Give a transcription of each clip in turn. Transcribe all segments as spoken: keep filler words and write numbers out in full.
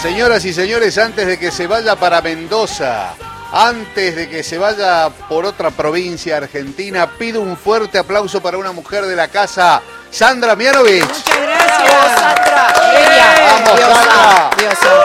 Señoras y señores, antes de que se vaya para Mendoza, antes de que se vaya por otra provincia argentina, pido un fuerte aplauso para una mujer de la casa, Sandra Mianovich. Muchas gracias, Sandra. Vamos, Sandra. Diosa.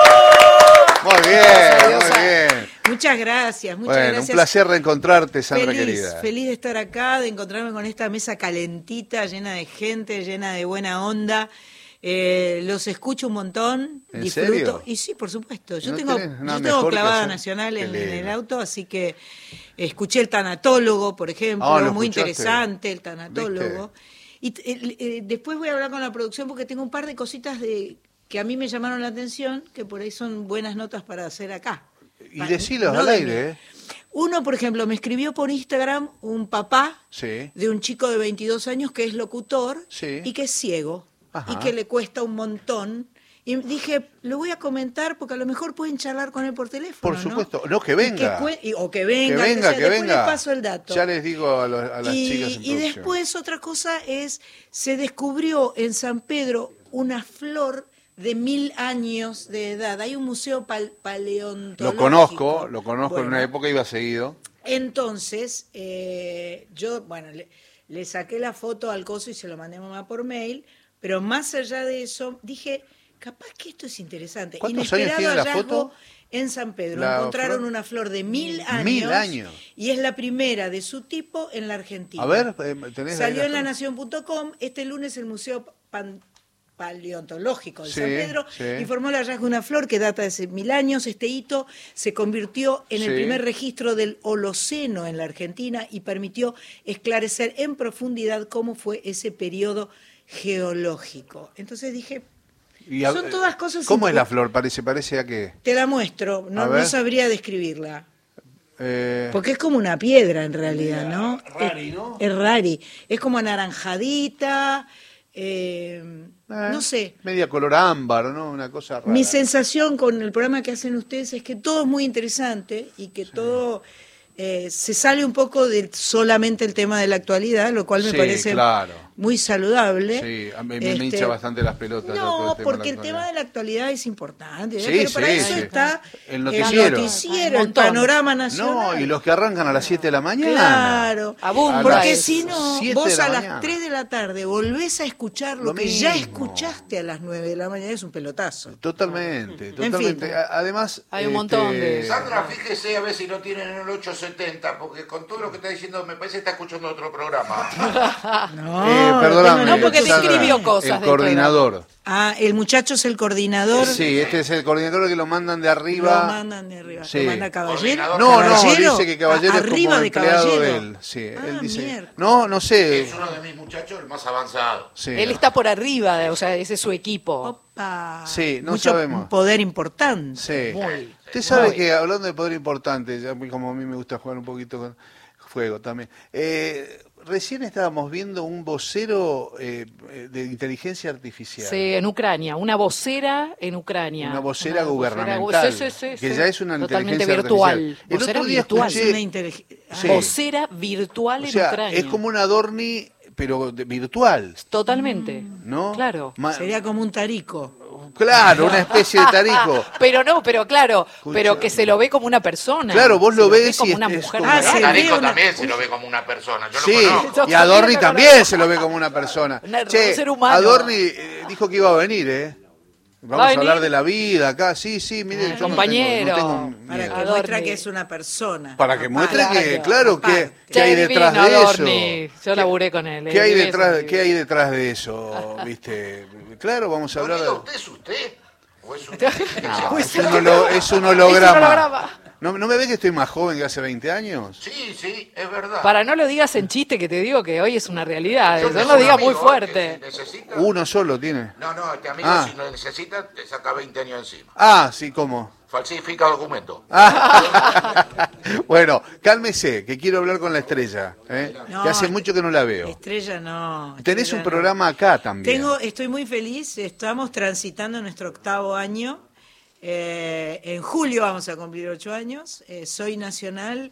Muy bien, muy bien. Muchas gracias, muchas bueno, gracias. un placer reencontrarte, Sandra feliz, querida. Feliz de estar acá, de encontrarme con esta mesa calentita, llena de gente, llena de buena onda. Eh, los escucho un montón, ¿En disfruto. serio? Y sí, por supuesto. Yo ¿No tengo, tenés nada yo tengo mejor que clavada hacer? nacional en, Qué en el lindo. auto, así que escuché el tanatólogo, por ejemplo, Ah, ¿lo muy escuchaste? interesante el tanatólogo. Y eh, eh, después voy a hablar con la producción porque tengo un par de cositas de que a mí me llamaron la atención, que por ahí son buenas notas para hacer acá. Y Pa- decilos no al de aire, mí. ¿eh? Uno, por ejemplo, me escribió por Instagram un papá Sí. de un chico de veintidós años que es locutor Sí. y que es ciego. Ajá. Y que le cuesta un montón. Y dije, lo voy a comentar porque a lo mejor pueden charlar con él por teléfono. Por supuesto. No, que Y venga. cue- y- o que venga. Que venga, sea, que después venga. les paso el dato. Ya les digo a, los- a las y, chicas en y producción. después otra cosa es, se descubrió en San Pedro una flor de mil años de edad. Hay un museo pal- paleontológico. Lo conozco, lo conozco, en Bueno, una época iba seguido. entonces, eh, yo, bueno, le, le saqué la foto al coso y se lo mandé a mamá por mail, pero más allá de eso, dije, capaz que esto es interesante. ¿Cuántos años tiene la hallazgo foto? En San Pedro. La Encontraron flor. una flor de mil años. Mil años. Y es la primera de su tipo en la Argentina. A ver, eh, tenés ahí Salió en foto? lanación punto com. Este lunes el Museo Pan- Paleontológico de Sí, San Pedro sí. informó el hallazgo de una flor que data de hace mil años. Este hito se convirtió en el Sí. primer registro del Holoceno en la Argentina y permitió esclarecer en profundidad cómo fue ese periodo geológico. Entonces dije, Y a- son todas cosas... ¿Cómo es la impo- flor? Parece, parece a qué. Te la muestro, A no, ver. no sabría describirla. Eh, Porque es como una piedra en realidad, ¿no? rari, Es- ¿no? Es rari. Es como anaranjadita, eh, eh, no sé. Media color ámbar, ¿no? Una cosa rara. Mi sensación con el programa que hacen ustedes es que todo es muy interesante y que todo eh, se sale un poco de solamente el tema de la actualidad, lo cual me Sí, parece claro. muy saludable. Sí, a mí me Este, hincha bastante las pelotas. ya todo No, el tema porque de el la tema actualidad. de la actualidad es importante. ¿eh? Sí, Pero para sí, eso sí. está El noticiero. el, noticiero, Un el montón. panorama nacional. No, y los que arrancan a las siete de la mañana. Claro, Abunda porque eso. si no, siete vos de la a las mañana. tres de la tarde volvés a escuchar lo, Lo que ya mismo. escuchaste a las nueve de la mañana, es un pelotazo. Totalmente, fin. totalmente. A- Además, Hay un montón de- Sandra, fíjese a ver si no tienen el ochocientos setenta, porque con todo lo que está diciendo me parece que está escuchando otro programa. No, Eh, perdóname, tengo No, porque te Sandra, escribió cosas el del coordinador. Ah, el muchacho es el coordinador. Sí, este es el coordinador que lo mandan de Lo arriba. mandan de arriba. Sí. ¿Lo manda Caballero? Coordinador. No, no, ¿Caballero? dice que Caballero Ah, es como arriba de empleado Caballero. de él. Sí, Ah, él dice. miércoles. No, no sé. Es uno de mis muchachos, el más avanzado. Sí. Él está por arriba, de- o sea, ese es su equipo. Opa. Sí, no Mucho sabemos. poder importante. Sí. Muy. Usted sabe Muy. que hablando de poder importante, ya como a mí me gusta jugar un poquito con fuego también. Eh, recién estábamos viendo un vocero eh, de inteligencia artificial. Sí, en Ucrania, una vocera en Ucrania. Una vocera Una gubernamental, sí, sí, sí, que sí. ya es una Totalmente inteligencia virtual. artificial. El Vocera otro día virtual. escuché- Es una inteligencia. Sí. Vocera virtual O en sea, Ucrania. es como un adorni, pero de- virtual, Totalmente. ¿no? Claro. Ma- Sería como un tarico. Claro, una especie de tarico. Pero no, pero claro, Escucha. pero que se lo ve como una persona. Claro, vos Se lo ve ves como y una es- es mujer. como- Ah, real. se Tarico ve una- también se lo ve como una persona, yo Sí, lo conozco. y Adorni también se lo ve como una persona. Una- Che, un ser humano. Adorni eh, dijo que iba a venir, ¿eh? Vamos ¿Va a a, hablar venir? de la vida acá. Sí, sí, mire, Ah, yo no compañero. tengo- no tengo Para miedo. que Adorni. muestre que es una persona. Para que muestre Aparte. que, claro, que, Aparte. que hay Che, detrás divino, de Adorni. eso. Yo laburé con él. ¿Qué hay eh, detrás, divino. qué hay detrás de eso, viste? Claro, vamos a hablar Amigo, de... ¿usted es usted? ¿O es un... No, es, un holo- es un holograma. Es un holograma. ¿No, ¿No me ves que estoy más joven que hace veinte años? Sí, sí, es verdad. Para no lo digas en chiste, que te digo que hoy es una realidad. Yo No tengo lo un digas muy amigo, fuerte. que si necesita... Uno solo tiene. No, no, este amigo Ah. si lo necesita te saca veinte años encima. Ah, sí, ¿cómo? Falsifica documentos. Ah. Bueno, cálmese, que quiero hablar con la estrella, ¿eh? No, que hace mucho que no la veo. Estrella no. Tenés Estrella un no. programa acá también. Tengo, estoy muy feliz, estamos transitando nuestro octavo año. Eh, en julio vamos a cumplir ocho años. Eh, soy nacional.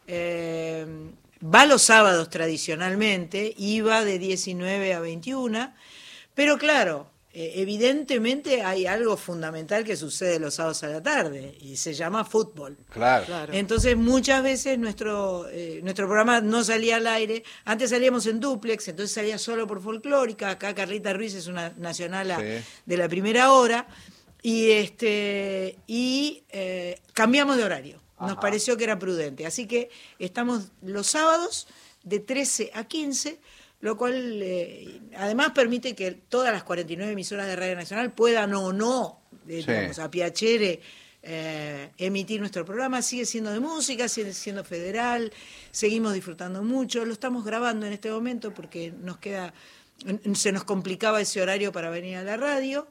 Eh, va los sábados tradicionalmente, iba de diecinueve a veintiuno. Pero claro, eh, evidentemente hay algo fundamental que sucede los sábados a la tarde y se llama fútbol. Claro. Claro. Entonces muchas veces nuestro eh, nuestro programa no salía al aire. Antes salíamos en dúplex, entonces salía solo por Folclórica. Acá Carlita Ruiz es una nacional Sí. de la primera hora. Y este y eh, cambiamos de horario. Nos Ajá. pareció que era prudente. Así que estamos los sábados de trece a quince, lo cual eh, además permite que todas las cuarenta y nueve emisoras de Radio Nacional puedan o no, eh, Sí. digamos, a piacere, eh, emitir nuestro programa. Sigue siendo de música, sigue siendo federal, seguimos disfrutando mucho. Lo estamos grabando en este momento porque nos queda, se nos complicaba ese horario para venir a la radio.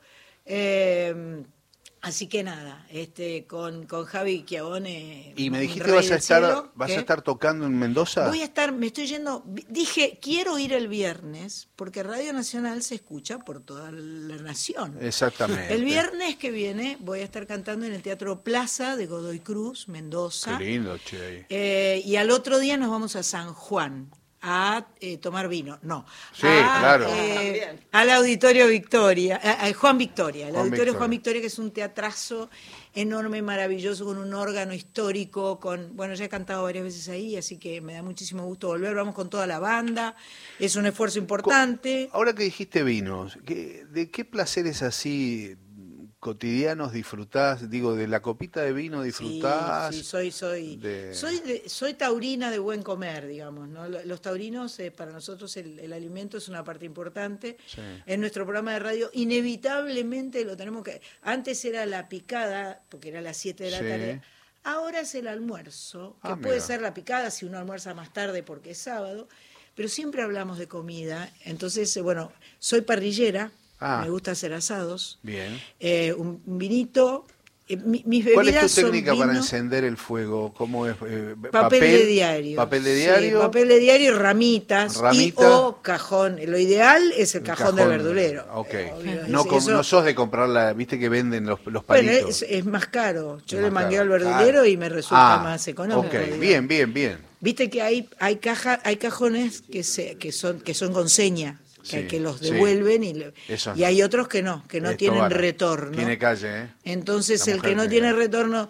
Eh, Así que nada, este con, con Javi Chiavone. Y me un dijiste rey vas a del estar, cielo, vas ¿qué? a estar tocando en Mendoza. Voy a estar, me estoy yendo, dije, quiero ir el viernes, porque Radio Nacional se escucha por toda la nación. Exactamente. El viernes que viene voy a estar cantando en el Teatro Plaza de Godoy Cruz, Mendoza. Qué lindo, che. Eh, y al otro día nos vamos a San Juan a eh, tomar vino, no, Sí, a, claro. eh, al Auditorio Victoria, a, a Juan Victoria, el Juan Auditorio Victoria. Juan Victoria, que es un teatrazo enorme, maravilloso, con un órgano histórico, con, bueno, ya he cantado varias veces ahí, así que me da muchísimo gusto volver, vamos con toda la banda, es un esfuerzo importante. Ahora que dijiste vinos, ¿qué- ¿de qué placeres así cotidianos disfrutás? Digo, de la copita de vino disfrutás. Sí, sí, soy, soy, de- soy, de- soy taurina de buen comer, digamos, ¿no? Lo- Los taurinos, eh, para nosotros el, el alimento es una parte importante. Sí. En nuestro programa de radio, inevitablemente lo tenemos que... Antes era la picada, porque era a las siete de la Sí. tarde. Ahora es el almuerzo, que Ah, puede mira. ser la picada si uno almuerza más tarde porque es sábado, pero siempre hablamos de comida. Entonces, eh, bueno, soy parrillera, Ah. me gusta hacer asados. Bien. Eh, un un vinito. eh, mi- mis bebidas ¿Cuál es tu son técnica para vino, encender el fuego? ¿Cómo es? Eh, papel, de diario. Papel de Sí, diario. papel de diario y ramitas. Ramita. Y o cajón. Lo ideal es el Un cajón, del verdulero. Ok. Eh, obvio, No, es- com- eso- no sos de comprar la, viste que venden los, los bueno, palitos. es, es más caro. Yo Es le más mangueo al caro. verdulero Claro. y me resulta Ah, más económico. Ok, digamos. bien, bien, bien. Viste que hay hay caja, hay cajones que se que son que son con seña, que, Sí, que los sí. devuelven y, le- Esos y no. hay otros que no, que no Esto tienen vale. retorno. Tiene calle, ¿eh? Entonces La el que mujer no tiene tiene retorno,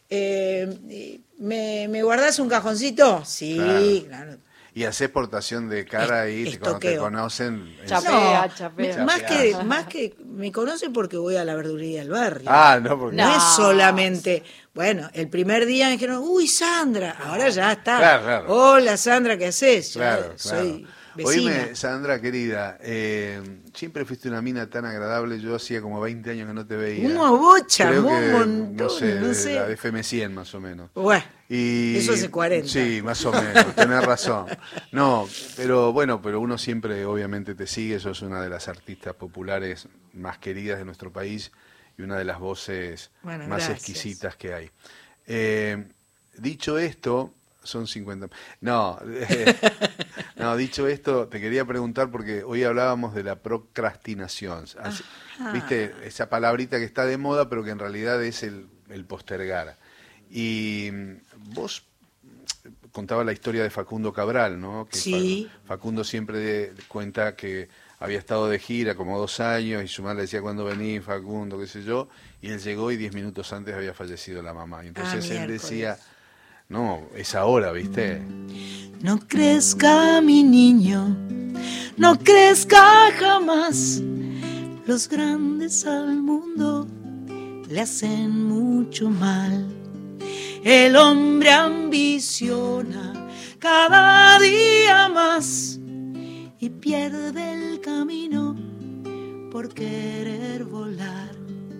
eh, ¿me, ¿me guardás un cajoncito? Sí, Claro. claro. Y haces portación de cara Es- ahí, es te- cuando te toqueo. conocen. es- Chapea, No, chapea. me- más que Chapea. más que me conocen porque voy a la verdulería del barrio. Ah, no, porque. No, No. es solamente, bueno, el primer día me dijeron, uy, Sandra, ahora ya está. Claro, claro. Hola, Sandra, ¿qué haces? Ya Claro, soy claro. vecina. Oíme, Sandra, querida, eh, siempre fuiste una mina tan agradable. Yo hacía como veinte años que no te veía. Una bocha, Creo un que, montón, no sé, no de sé. la F M cien más o menos. Bueno, Y, eso hace cuarenta. Sí, más o menos, tenés razón. No, pero bueno, pero uno siempre obviamente te sigue, sos una de las artistas populares más queridas de nuestro país y una de las voces Bueno, más gracias. exquisitas que hay. Eh, dicho esto, son cincuenta... No, eh, no, dicho esto, te quería preguntar porque hoy hablábamos de la procrastinación. Así- Ajá. ¿Viste? Esa palabrita que está de moda, pero que en realidad es el, el postergar. Y mm, vos contaba la historia de Facundo Cabral, ¿no? Que Sí. Fa- Facundo siempre de- cuenta que había estado de gira como dos años y su madre le decía, ¿cuándo venís, Facundo? Qué sé yo. Y él llegó y diez minutos antes había fallecido la mamá. Y entonces Ah, él miércoles. decía, no, es ahora, ¿viste? no crezca mi niño, no crezca jamás. Los grandes al mundo le hacen mucho mal. El hombre ambiciona cada día más y pierde el camino por querer volar.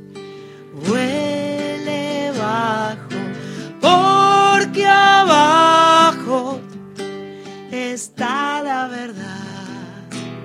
Huele bajo, porque abajo está la verdad.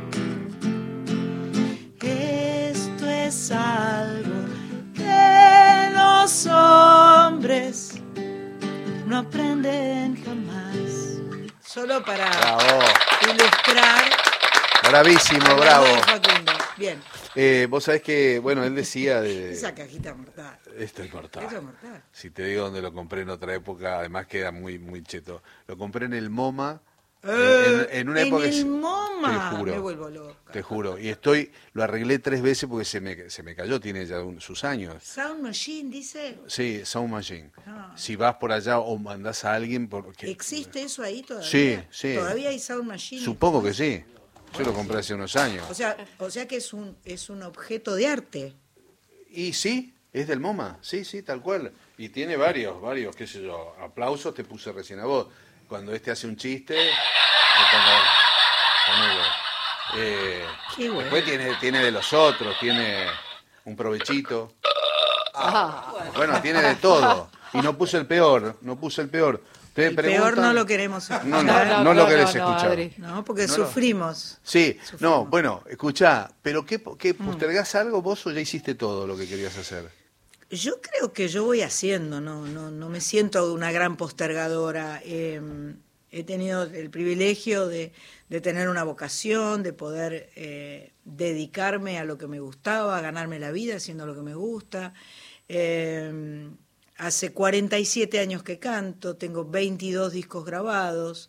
Esto es algo que los hombres no aprenden jamás. Solo para Bravo, ilustrar. bravísimo, bravo. de Facundo. Bien, Eh, vos sabés que, bueno, él decía de... esa cajita mortal. Esto es mortal. Eso es mortal. Si te digo dónde lo compré en otra época, además queda muy muy cheto. Lo compré en el MoMA Eh, en, en una en época... el es- MoMA, Te juro. me vuelvo loca. Te juro. Y estoy, lo arreglé tres veces porque se me, se me cayó, tiene ya un- sus años. Sound Machine, dice. Sí, Sound Machine. Ah. Si vas por allá o mandás a alguien... Porque, ¿Existe eso ahí todavía? Sí, sí. ¿Todavía hay Sound Machine? Supongo que sí. Yo lo compré hace unos años. O sea, o sea que es un, es un objeto de arte. Y sí, es del MoMA, sí, sí, tal cual. Y tiene varios, varios, qué sé yo, aplausos te puse recién a vos. Cuando este hace un chiste, le pongo, ponele. Eh, Qué bueno. Después tiene, tiene de los otros, tiene un provechito. Ah, Bueno, tiene de todo. Y no puse el peor, no puse el peor. Ustedes El peor preguntan- no lo queremos escuchar. No, no, no lo querés escuchar. Adri. No, porque No, no. sufrimos. Sí, no, Sufrimos. bueno, escuchá, pero ¿qué, qué postergás algo vos o ya hiciste todo lo que querías hacer? Yo creo que yo voy haciendo, no, no, no me siento una gran postergadora. Eh, he tenido el privilegio de, de tener una vocación, de poder eh, dedicarme a lo que me gustaba, a ganarme la vida haciendo lo que me gusta. Eh, hace cuarenta y siete años que canto, tengo veintidós discos grabados.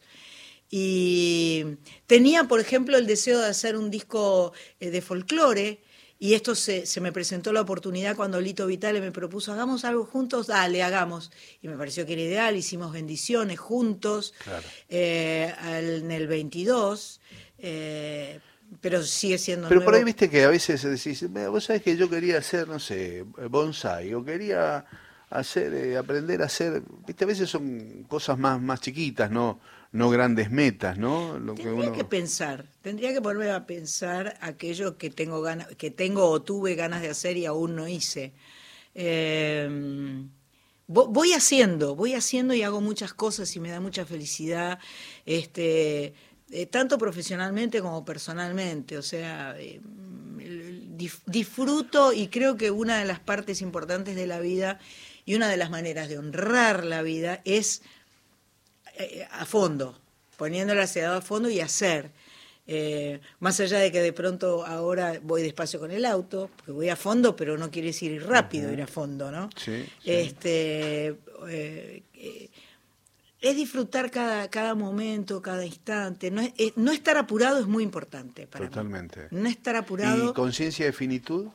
Y tenía, por ejemplo, el deseo de hacer un disco eh, de folclore, y esto se, se me presentó la oportunidad cuando Lito Vitale me propuso, hagamos algo juntos, dale, hagamos. Y me pareció que era ideal, hicimos Bendiciones juntos, Claro. eh, al- en el veintidós, eh, pero sigue siendo Pero por nuevo. ahí viste que a veces decís, "Mira, vos sabés que yo quería hacer, no sé, bonsai, o quería hacer, eh, aprender a hacer, viste, a veces son cosas más, más chiquitas, no, no grandes metas, ¿no? Lo que Tendría uno... que pensar, tendría que ponerme a pensar aquello que tengo ganas, que tengo o tuve ganas de hacer y aún no hice. Eh, vo- voy haciendo, voy haciendo y hago muchas cosas y me da mucha felicidad, este, eh, tanto profesionalmente como personalmente. O sea, eh, dif- disfruto, y creo que una de las partes importantes de la vida y una de las maneras de honrar la vida es eh, a fondo, poniendo la ansiedad a fondo y hacer. Eh, más allá de que de pronto ahora voy despacio con el auto, porque voy a fondo, pero no quiere decir ir rápido, ir a fondo, ¿no? Sí, sí. Este, eh, eh, es disfrutar cada, cada momento, cada instante. No, es- eh, no estar apurado es muy importante para mí. Totalmente. No estar apurado. ¿Y conciencia de finitud?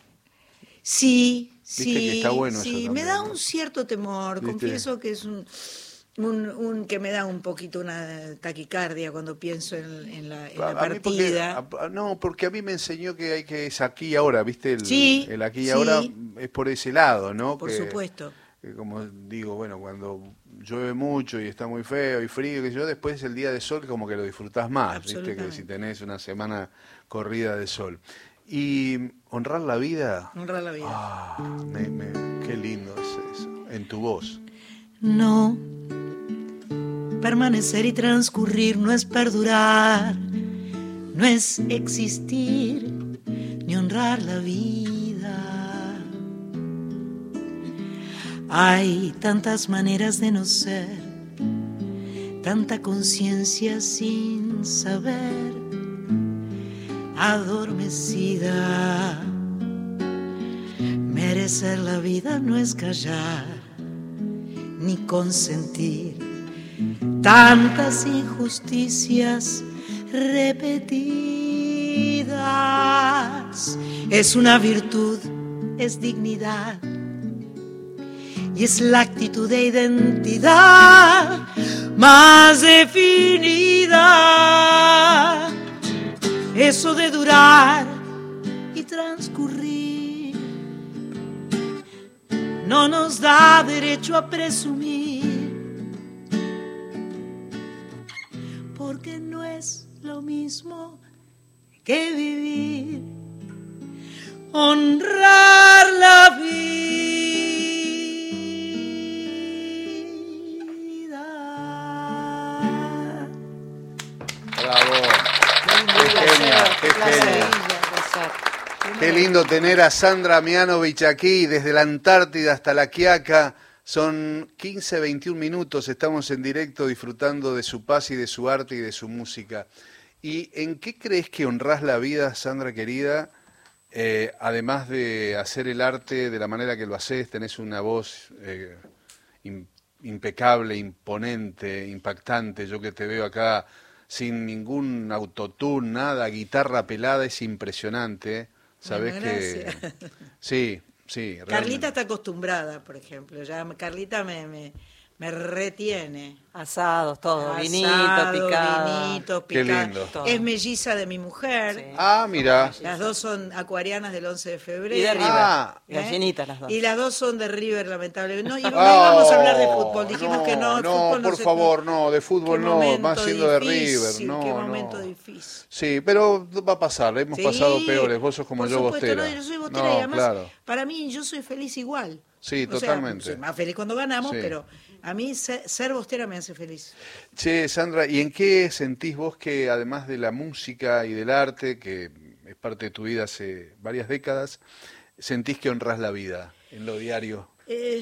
Sí, Viste sí, que está bueno sí, eso me también, da ¿no? un cierto temor, ¿Viste? confieso que es un, un, un- que me da un poquito una taquicardia cuando pienso en, en la, en la A- a mí porque- partida. a- a- no, porque a mí me enseñó que hay que es aquí y ahora, ¿viste? El, Sí, el aquí y sí. ahora es por ese lado, ¿no? Por Que- supuesto. que como digo, bueno, cuando llueve mucho y está muy feo y frío, que yo después el día de sol como que lo disfrutás más, ¿viste? Que Absolutamente. si tenés una semana corrida de sol. Y honrar la vida, Honrar la vida. ah, me- me- qué lindo es eso, en tu voz. No, permanecer y transcurrir no es perdurar, no es existir, ni honrar la vida. Hay tantas maneras de no ser, tanta conciencia sin saber, adormecida. Merecer la vida no es callar, ni consentir tantas injusticias repetidas. Es una virtud, es dignidad, y es la actitud de identidad más definida. Eso de durar y transcurrir no nos da derecho a presumir, porque no es lo mismo que vivir. Honrar la vida. Bravo, qué genia, qué genia. Qué lindo tener a Sandra Mianovich aquí, desde la Antártida hasta la Quiaca. Son quince, veintiún minutos, estamos en directo disfrutando de su paz y de su arte y de su música. ¿Y en qué crees que honrás la vida, Sandra querida? Eh, además de hacer el arte de la manera que lo haces, tenés una voz eh, im- impecable, imponente, impactante. Yo que te veo acá sin ningún autotune, nada, guitarra pelada, es impresionante. Sabés Bueno, que... gracias. Sí, sí. Realmente. Carlita está acostumbrada, por ejemplo. Ya Carlita me, me, me retiene. Asados, todo, Asado, vinito, picado. vinito, Qué picado. lindo. Todo. Es melliza de mi mujer. Sí. Ah, mira. Las dos son acuarianas del once de febrero. Y de River, Ah. gallinitas las dos. Y las dos son de River, lamentablemente. No, y no Oh, íbamos a hablar de fútbol. Dijimos que no. el No, fútbol por se- favor, no, de fútbol Qué no, momento más siendo de River. difícil, No, qué no. momento difícil. Sí, pero va a pasar, hemos Sí, pasado peores. Vos sos como por yo, supuesto, Bostera. no, yo soy Bostera No, y además, claro. para mí, yo soy feliz igual. Sí, O sea, totalmente. soy más feliz cuando ganamos, Sí. pero a mí ser, ser Bostera me hace feliz. Che, Sandra, ¿y en qué sentís vos que, además de la música y del arte, que es parte de tu vida hace varias décadas, sentís que honrás la vida en lo diario? Eh,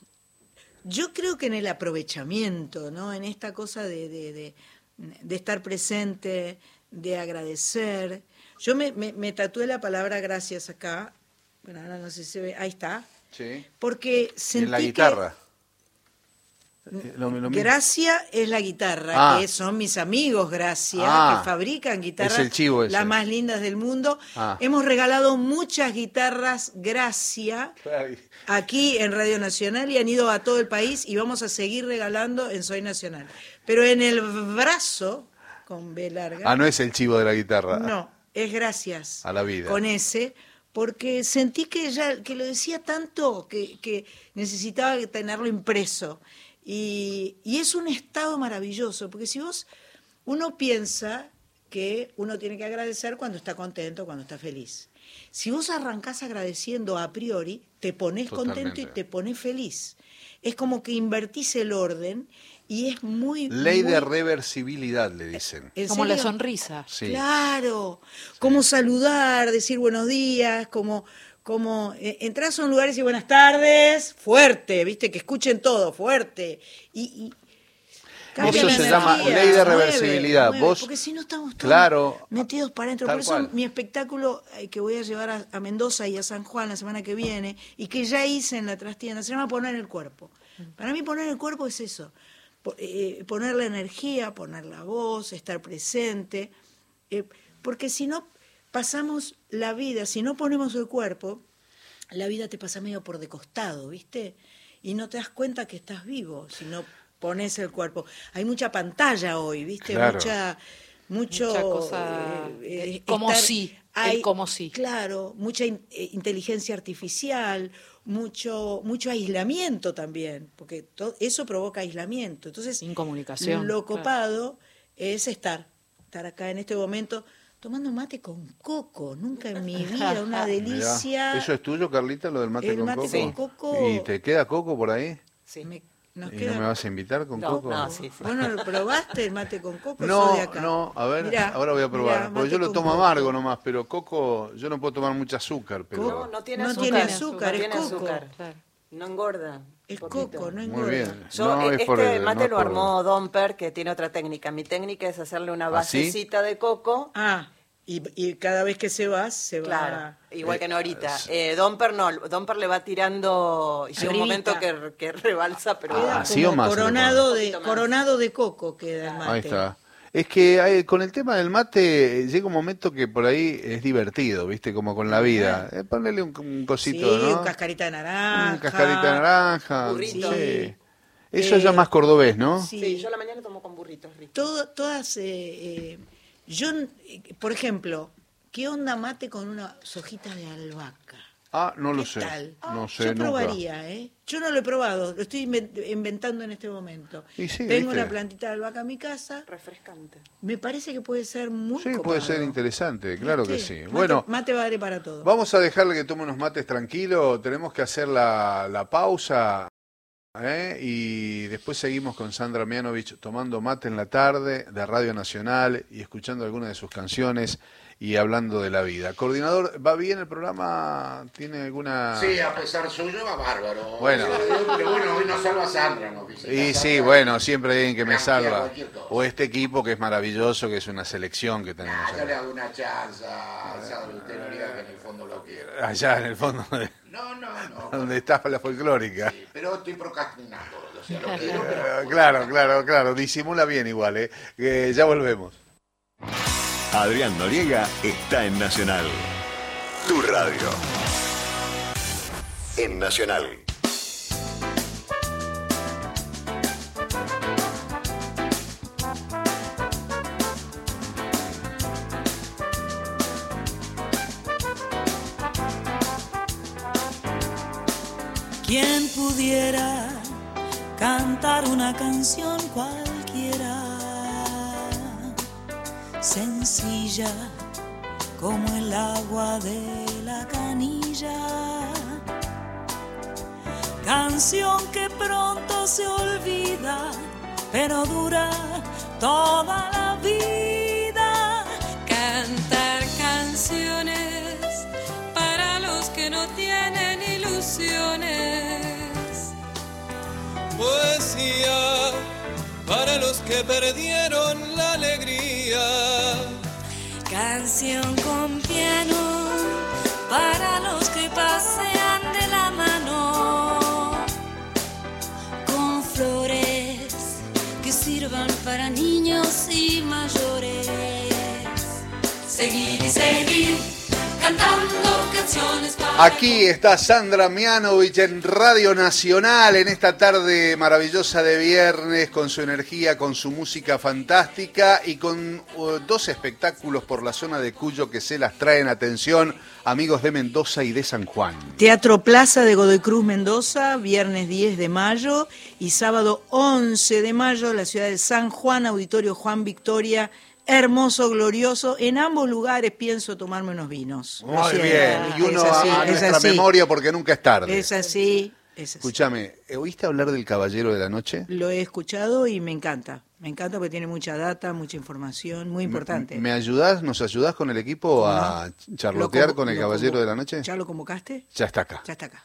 yo creo que en el aprovechamiento, ¿no? En esta cosa de, de, de, de estar presente, de agradecer. Yo me, me, me tatué la palabra gracias acá. Bueno, ahora no sé si se ve. Ahí está. Sí. Porque Y sentí en la que guitarra. Eh, lo- lo mismo. Gracia es la guitarra, Ah. que son mis amigos Gracia, Ah. que fabrican guitarras Es el chivo ese. las más lindas del mundo. Ah. Hemos regalado muchas guitarras Gracia Ay, aquí en Radio Nacional y han ido a todo el país y vamos a seguir regalando en Soy Nacional. Pero en el brazo, con B larga, Ah, no es el chivo de la guitarra. no, es gracias A la vida. con ese, porque sentí que ella, que lo decía tanto que, que necesitaba tenerlo impreso. Y, y es un estado maravilloso, porque si vos, uno piensa que uno tiene que agradecer cuando está contento, cuando está feliz. Si vos arrancás agradeciendo a priori, te pones Totalmente. contento y te pones feliz. Es como que invertís el orden y es muy... Ley de muy- reversibilidad, le dicen. ¿En Como la serio? sonrisa. Sí. Claro, como saludar, decir buenos días, como, como eh, entras a un lugar y decir buenas tardes, fuerte, viste, que escuchen todo, fuerte. Y, y cambia Eso la se llama energía, ley de mueve, reversibilidad. mueve, Vos- porque si no estamos todos Claro, metidos para adentro. tal Por eso cual. mi espectáculo eh, que voy a llevar a, a Mendoza y a San Juan la semana que viene, y que ya hice en la trastienda, se llama Poner el Cuerpo. Para mí poner el cuerpo es eso. Po- eh, poner la energía, poner la voz, estar presente, eh, porque si no pasamos la vida, si no ponemos el cuerpo, la vida te pasa medio por de costado, ¿viste? Y no te das cuenta que estás vivo si no pones el cuerpo. Hay mucha pantalla hoy, ¿viste? Claro. Mucha, mucho... Mucha cosa, eh, eh, como sí, el como sí. Claro, mucha in- eh, inteligencia artificial, mucho mucho aislamiento también, porque to- eso provoca aislamiento. Entonces, Incomunicación, lo claro. copado es estar, estar acá en este momento tomando mate con coco. Nunca en mi vida, una Mirá. delicia. ¿Eso es tuyo, Carlita, lo del mate El con mate coco? con coco. ¿Y te queda coco por ahí? Sí. Me- nos ¿Y queda- no me vas a invitar con No, coco? no, sí. ¿Vos no lo probaste el mate con coco? No, Sos de acá. no, a ver, Mirá, ahora voy a probar. mirá, Porque mate yo lo con tomo coco. amargo nomás, pero coco, yo no puedo tomar mucho azúcar, pero... No, no tiene No azúcar. tiene azúcar, no es tiene coco. azúcar. Claro. No engorda. Es un poquito. coco, no Muy engorda. bien. Yo, No, eh, es por este el- mate no es lo por- armó Domper, que tiene otra técnica. Mi técnica es hacerle una ¿Ah, sí? basecita de coco. Ah, y, y cada vez que se va, se va... Claro, igual que Eh, Norita. es- Eh, Domper no, Domper le va tirando y llega un Arribita. momento que, que rebalsa, pero Queda Ah, bueno. ¿así como o más se le coronado pone? de, Un poquito más. coronado de coco queda el mate. Ahí está. Es que hay- con el tema del mate eh, llega un momento que por ahí es divertido, ¿viste? Como con la vida. Eh, ponerle un, un Sí, cosito, ¿no? un cascarita de naranja. Un cascarita de naranja. Burrito. Sí. Eso Eh, ya más cordobés, ¿no? Sí. Sí, yo a la mañana tomo con burritos ricos. Todo- todas, eh, eh, yo, eh, por ejemplo, ¿qué onda mate con unas hojitas de albahaca? Ah, no lo ¿Qué sé. tal? No sé, Yo nunca. probaría, ¿eh? Yo no lo he probado, lo estoy inven- inventando en este momento. Y sí, Tengo ¿viste? una plantita de albahaca en mi casa, Refrescante. me parece que puede ser muy Sí, copado. puede ser interesante, claro que ¿Viste? sí. Mate- Bueno, Mate vale para todo. vamos a dejarle que tome unos mates tranquilo, tenemos que hacer la, la pausa, ¿eh? Y después seguimos con Sandra Mianovich tomando mate en la tarde de Radio Nacional y escuchando algunas de sus canciones y hablando de la vida. Coordinador, ¿va bien el programa? ¿Tiene alguna...? Sí, a pesar suyo va bárbaro. Bueno. Pero bueno, hoy nos salva Sandra, ¿no? Visita Y Sandra. sí, bueno, siempre hay alguien que me Blanquea salva. cualquier cosa. O este equipo que es maravilloso, que es una selección que tenemos Ah, yo le acá. hago una chanza, sabe usted, no diga que en el fondo lo quiero. Allá en el fondo, de- No, no, no. donde está la folclórica. Sí, pero estoy procrastinando. lo sé. sea lo que no, pero... Eh, claro, claro, claro. Disimula bien igual, ¿eh? Que ya volvemos. Adrián Noriega está en Nacional. Tu radio. En Nacional. ¿Quién pudiera cantar una canción cualquiera, sencilla como el agua de la canilla? Canción que pronto se olvida, pero dura toda la vida. Cantar canciones para los que no tienen ilusiones. Poesía para los que perdieron la alegría. Canción con piano para los que pasean de la mano. Con flores que sirvan para niños y mayores. Seguir y seguir cantando canciones para... Aquí está Sandra Mianovich en Radio Nacional en esta tarde maravillosa de viernes, con su energía, con su música fantástica y con uh, dos espectáculos por la zona de Cuyo que se las traen. Atención, amigos de Mendoza y de San Juan. Teatro Plaza de Godoy Cruz, Mendoza, viernes diez de mayo y sábado once de mayo, la ciudad de San Juan, Auditorio Juan Victoria. Hermoso, glorioso. En ambos lugares pienso tomarme unos vinos. Muy O sea, bien. Y uno es así, a, a es nuestra así. memoria porque nunca es tarde. Es así, es así. Escúchame, ¿oíste hablar del Caballero de la Noche? Lo he escuchado y me encanta. Me encanta porque tiene mucha data, mucha información, muy importante. ¿Me, me ayudás, nos ayudás con el equipo a no? charlotear Lo convo- con el lo Caballero convo- de la Noche? ¿Ya lo convocaste? Ya está acá. Ya está acá.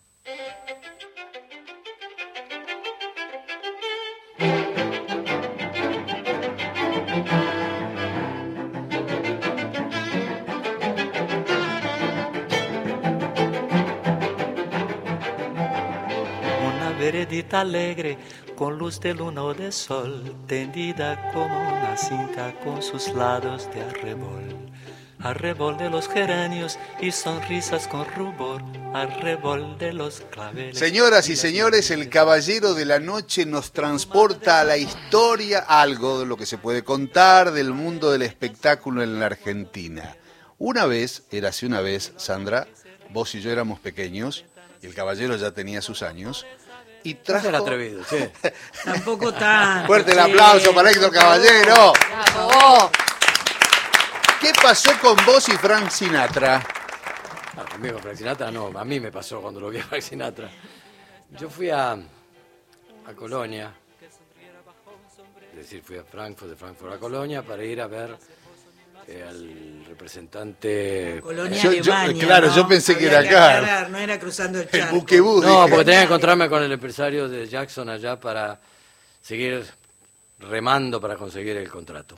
Veredita alegre, con luz de luna o de sol, tendida como una cinta con sus lados de arrebol. Arrebol de los geranios y sonrisas con rubor, arrebol de los claveles. Señoras y señores, el Caballero de la Noche nos transporta a la historia, algo de lo que se puede contar del mundo del espectáculo en la Argentina. Una vez, érase una vez, Sandra, vos y yo éramos pequeños, y el Caballero ya tenía sus años, y trajo... No atrevido, sí. Tampoco tan. Fuerte el sí. aplauso para Héctor Caballero. ¡Bravo! ¿Qué pasó con vos y Frank Sinatra? No, conmigo Frank Sinatra no, a mí me pasó cuando lo vi a Frank Sinatra. Yo fui a, a Colonia, es decir, fui a Frankfurt, de Frankfurt a Colonia para ir a ver eh, al representante... Colonia Yo- yo- Alemania, claro, ¿no? yo pensé que Había era acá. aclarar, no era cruzando el El charco. buquebús. No, dije. porque tenía que encontrarme con el empresario de Jackson allá para seguir remando para conseguir el contrato.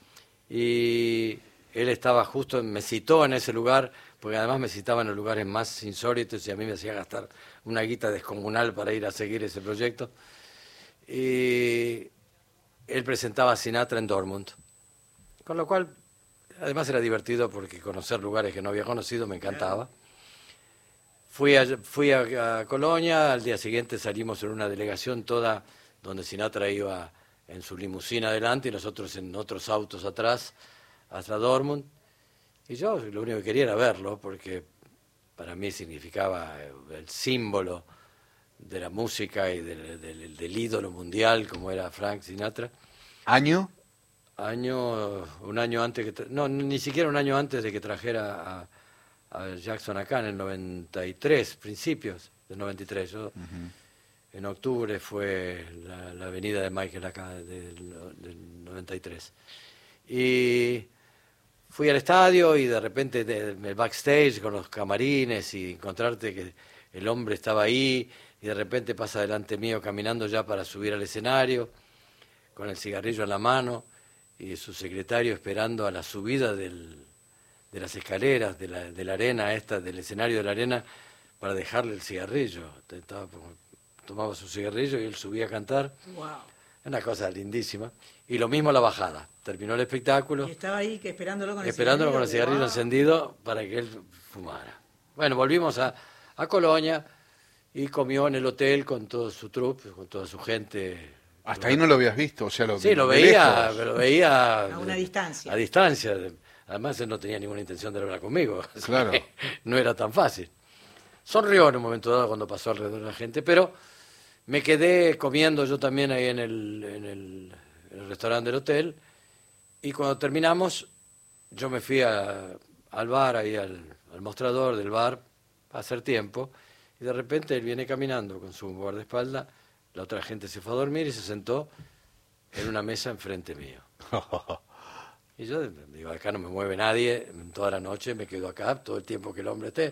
Y él estaba justo, me citó en ese lugar, porque además me citaba en los lugares más insólitos y a mí me hacía gastar una guita descomunal para ir a seguir ese proyecto. Y él presentaba a Sinatra en Dortmund, con lo cual además era divertido porque conocer lugares que no había conocido me encantaba. Fui a, fui a, a Colonia, al día siguiente salimos en una delegación toda donde Sinatra iba en su limusina adelante y nosotros en otros autos atrás hasta Dortmund. Y yo lo único que quería era verlo porque para mí significaba el símbolo de la música y del, del, del ídolo mundial como era Frank Sinatra. ¿Año? Año, un año antes que, tra- no, ni siquiera un año antes de que trajera a, a Jackson acá, en el noventa y tres, principios del noventa y tres. Yo, uh-huh. En octubre fue la, la venida de Michael acá, del, del noventa y tres. Y fui al estadio y de repente de, el backstage con los camarines y encontrarte que el hombre estaba ahí y de repente pasa delante mío caminando ya para subir al escenario con el cigarrillo en la mano y su secretario esperando a la subida del, de las escaleras, de la, de la arena esta, del escenario de la arena, para dejarle el cigarrillo. Estaba tomaba su cigarrillo y él subía a cantar. Wow. Una cosa lindísima. Y lo mismo la bajada. Terminó el espectáculo. Y estaba ahí que esperándolo con el esperándolo con el cigarrillo. cigarrillo Wow. encendido para que él fumara. Bueno, volvimos a, a Colonia y comió en el hotel con todo su troupe, con toda su gente. Hasta ahí no lo habías visto, o sea, lo, Sí, lo de veía, lejos. pero lo veía A una distancia. A distancia. Además, él no tenía ninguna intención de hablar conmigo. así Claro. que no era tan fácil. Sonrió en un momento dado cuando pasó alrededor de la gente, pero me quedé comiendo yo también ahí en el, en el, en el restaurante del hotel. Y cuando terminamos, yo me fui a, al bar, ahí al, al mostrador del bar, a hacer tiempo. Y de repente él viene caminando con su guardaespaldas. La otra gente se fue a dormir y se sentó en una mesa enfrente mío. Y yo digo, acá no me mueve nadie, toda la noche me quedo acá, todo el tiempo que el hombre esté.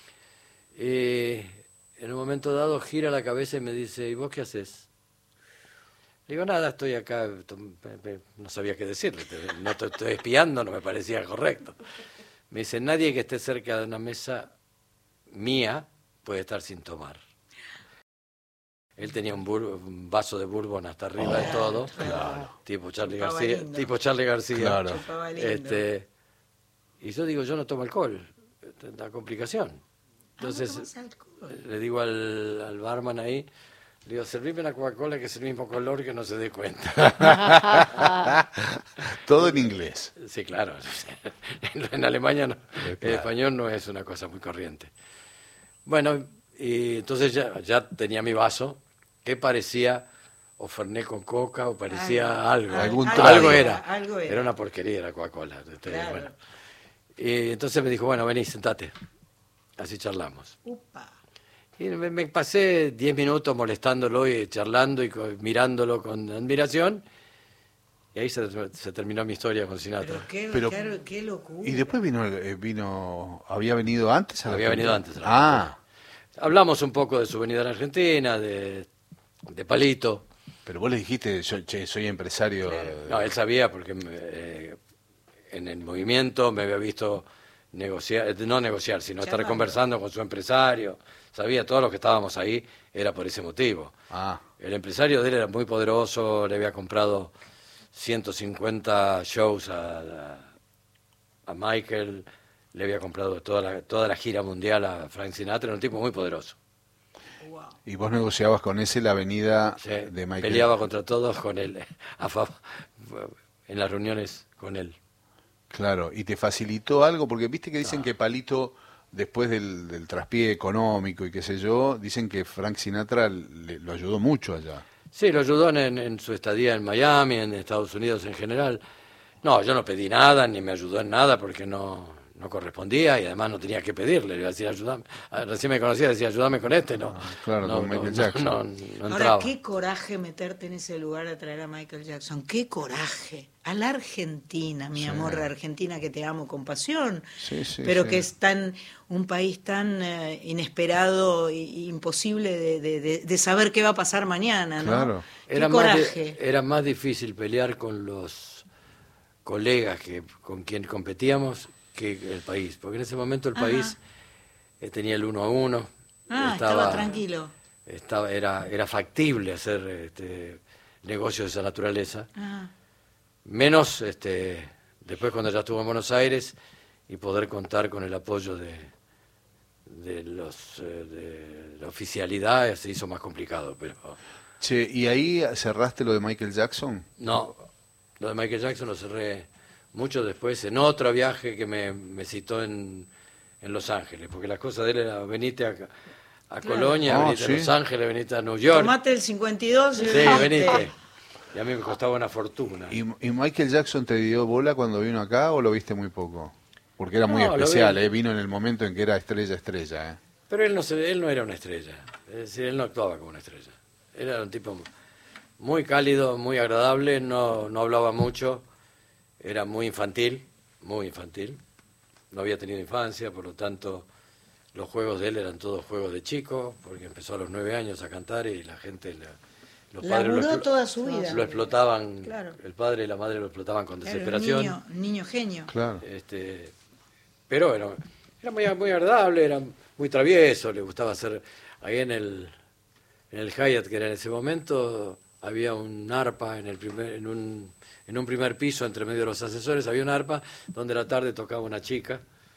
Y en un momento dado gira la cabeza y me dice, ¿y vos qué haces? Le digo, nada, estoy acá, no sabía qué decirle, no te estoy espiando, no me parecía correcto. Me dice, nadie que esté cerca de una mesa mía puede estar sin tomar. Él tenía un, bur- un vaso de bourbon hasta arriba de todo, claro. tipo Charlie Chupaba García, lindo. tipo Charlie García. Claro. Chupaba lindo. Este, y yo digo, yo no tomo alcohol, es una complicación. Entonces Ah, ¿no tomás alcohol? le digo al, al barman ahí, le digo, servime una Coca-Cola que es el mismo color que no se dé cuenta. Todo en inglés. Sí, claro. En Alemania no, Claro. el español no es una cosa muy corriente. Bueno, y entonces ya, ya tenía mi vaso, que parecía o Fernet con coca o parecía algo. Algún algo, trago. era. Algo era. Era una porquería la Coca-Cola. Este, Claro. bueno. Y entonces me dijo, bueno, vení, sentate. Así charlamos. Upa. Y me, me pasé diez minutos molestándolo y charlando y co- mirándolo con admiración. Y ahí se, se terminó mi historia con Sinatra. Pero qué, Pero- qué, qué locura. Y después vino, eh, vino, había venido antes a la Había Argentina? venido antes a la Ah, Hablamos un poco de su venida a la Argentina, de, de Palito. pero vos le dijiste, yo, che, soy empresario. eh, No, él sabía porque me- eh, en el movimiento me había visto negociar, eh, no negociar, sino estar Charlando. conversando con su empresario. Sabía, todos los que estábamos ahí era por ese motivo. Ah, El empresario de él era muy poderoso, le había comprado ciento cincuenta shows a, a, a Michael, le había comprado toda la, toda la gira mundial a Frank Sinatra, era un tipo muy poderoso. Wow. y vos negociabas con ese la venida Sí, de Michael. peleaba contra todos con él, a fa- en las reuniones con él. Claro, y te facilitó algo, porque viste que dicen que Palito, después del, del traspié económico y qué sé yo, dicen que Frank Sinatra le- lo ayudó mucho allá. Sí, lo ayudó en, en su estadía en Miami, en Estados Unidos en general. No, yo no pedí nada, ni me ayudó en nada, porque no, no correspondía y además no tenía que pedirle. Le iba a decir, ayúdame. Ah, recién me conocía, decía, ayúdame con este. No, claro, no, con no, Michael no, Jackson. No, no Ahora, entraba. qué coraje meterte en ese lugar a traer a Michael Jackson. Qué coraje. A la Argentina, mi Sí. amor, la Argentina que te amo con pasión. Sí, sí, pero sí. que es tan un país tan eh, inesperado e imposible de, de- de- de saber qué va a pasar mañana, ¿no? Claro. Qué Era más, coraje. di- era más difícil pelear con los colegas que con quien competíamos que el país, porque en ese momento el Ajá. país eh, tenía el uno a uno. Ah, estaba, tranquilo. Estaba, era, era factible hacer este, negocios de esa naturaleza. Ah, Menos este, después cuando ya estuvo en Buenos Aires y poder contar con el apoyo de, de, los, eh, de la oficialidad se hizo más complicado. Pero Che, ¿y ahí cerraste lo de Michael Jackson? no, lo de Michael Jackson lo cerré mucho después en otro viaje que me, me citó en, en Los Ángeles, porque las cosas de él era venite a, a Claro. Colonia, Ah, venite sí. a Los Ángeles, venite a New York. tomate el cincuenta y dos y Sí, venite. venite. Y a mí me costaba una fortuna. ¿Y, y Michael Jackson te dio bola cuando vino acá o lo viste muy poco? Porque era muy No, lo especial, vi. ¿eh? Vino en el momento en que era estrella, estrella, ¿eh? Pero él no, se, él no era una estrella, es decir, él no actuaba como una estrella. Él era un tipo muy cálido, muy agradable, no, no hablaba mucho, era muy infantil, muy infantil. No había tenido infancia, por lo tanto los juegos de él eran todos juegos de chico, porque empezó a los nueve años a cantar y la gente, la- los padres lo, Laburó explo- toda su vida. lo explotaban, Claro. el padre y la madre lo explotaban con Claro, un desesperación. niño, un niño genio. Claro. Este, pero era, era muy, muy agradable, era muy travieso, le gustaba hacer ahí en el en el Hyatt, que era en ese momento, había un arpa en el primer, en un, en un primer piso, entre medio de los ascensores, había un arpa donde a la tarde tocaba una chica.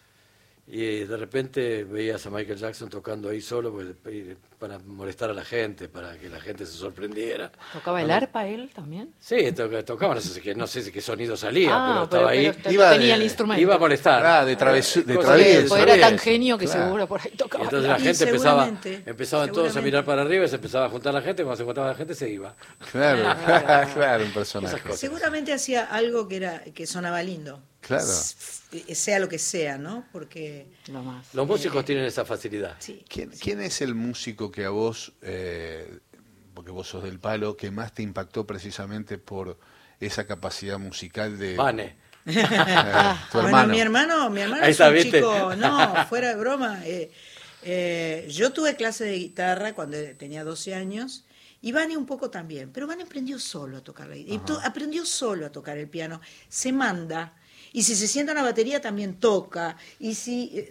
Y de repente veías a Michael Jackson tocando ahí solo pues, para molestar a la gente, para que la gente se sorprendiera. ¿Tocaba el arpa él también? Sí, to tocaba, no sé, qué, no sé qué sonido salía, ah, pero estaba pero, ahí. Pero, pero iba tenía de, el instrumento. Iba a molestar. Ah, de travieso. De travieso. Era tan genio que claro. seguro por ahí tocaba. Y entonces la gente empezaba, empezaban todos a mirar para arriba y se empezaba a juntar la gente, cuando se juntaba la gente se iba. Claro, claro, un personaje. Seguramente hacía algo que era que sonaba lindo. Claro. Sea lo que sea, ¿no? Porque lo más. Los músicos eh, tienen esa facilidad. Sí. ¿Quién, ¿Quién es el músico que a vos, eh, porque vos sos del palo, que más te impactó precisamente por esa capacidad musical de... Vane. Eh, tu bueno, hermano. mi hermano, mi hermano Ahí es está, un ¿viste? chico, no, fuera de broma. Eh, eh, yo tuve clase de guitarra cuando tenía doce años. Y Vane un poco también, pero Vane aprendió solo a tocar la guitarra, aprendió solo a tocar el piano, se manda, y si se sienta en la batería también toca, y si eh,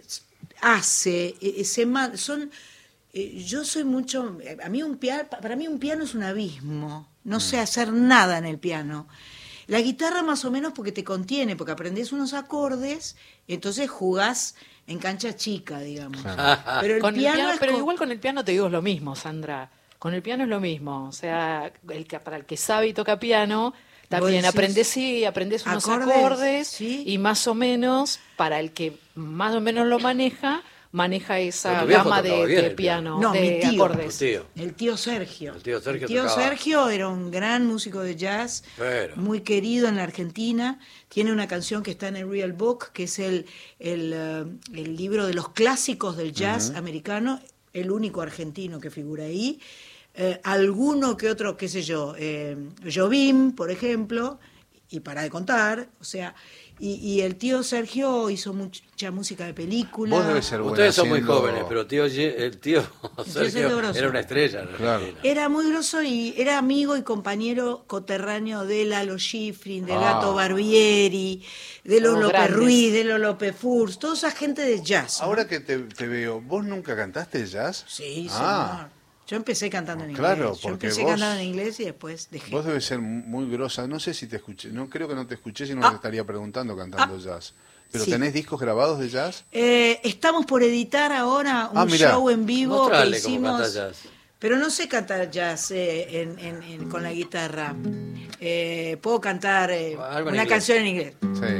hace, eh, se manda, son, eh, yo soy mucho, a mí un piano, para mí un piano es un abismo, no mm. sé hacer nada en el piano. La guitarra más o menos porque te contiene, porque aprendés unos acordes, entonces jugás en cancha chica, digamos. Claro. Pero el con piano, el piano es pero con... igual con el piano te digo es lo mismo, Sandra. Con el piano es lo mismo, o sea, el que, para el que sabe y toca piano, también aprendes, sí, aprendes unos acordes, acordes ¿sí? Y más o menos, para el que más o menos lo maneja, maneja esa gama de, de piano, no, de mi tío, acordes. Tío. El tío Sergio. El tío Sergio, el tío tocaba. Sergio era un gran músico de jazz, Pero. muy querido en la Argentina. Tiene una canción que está en el Real Book, que es el, el, uh, el libro de los clásicos del jazz uh-huh. americano, el único argentino que figura ahí. Eh, alguno que otro, qué sé yo, eh, Jobim, por ejemplo, y para de contar, o sea, y, y el tío Sergio hizo mucha música de película. Vos debes ser buena Ustedes son haciendo... muy jóvenes, pero tío, el tío Sergio era una estrella. Claro. Era muy grosso y era amigo y compañero coterráneo de Lalo Schifrin, de ah. Gato Barbieri, de Lolo López grandes. Ruiz, de Lolo López Furs, toda esa gente de jazz. ¿No? Ahora que te, te veo, ¿vos nunca cantaste jazz? Sí, ah. señor. Yo empecé cantando en inglés. Claro, Yo empecé vos, cantando en inglés y después dejé. Vos debes ser muy grosa. No sé si te escuché. No creo que no te escuché, si no ah. te estaría preguntando cantando ah. jazz. ¿Pero sí. tenés discos grabados de jazz? Eh, estamos por editar ahora un ah, show en vivo Mostrale que hicimos. Cómo canta jazz. Pero no sé cantar jazz eh, en, en, en, con la guitarra. Eh, puedo cantar eh, una inglés. canción en inglés.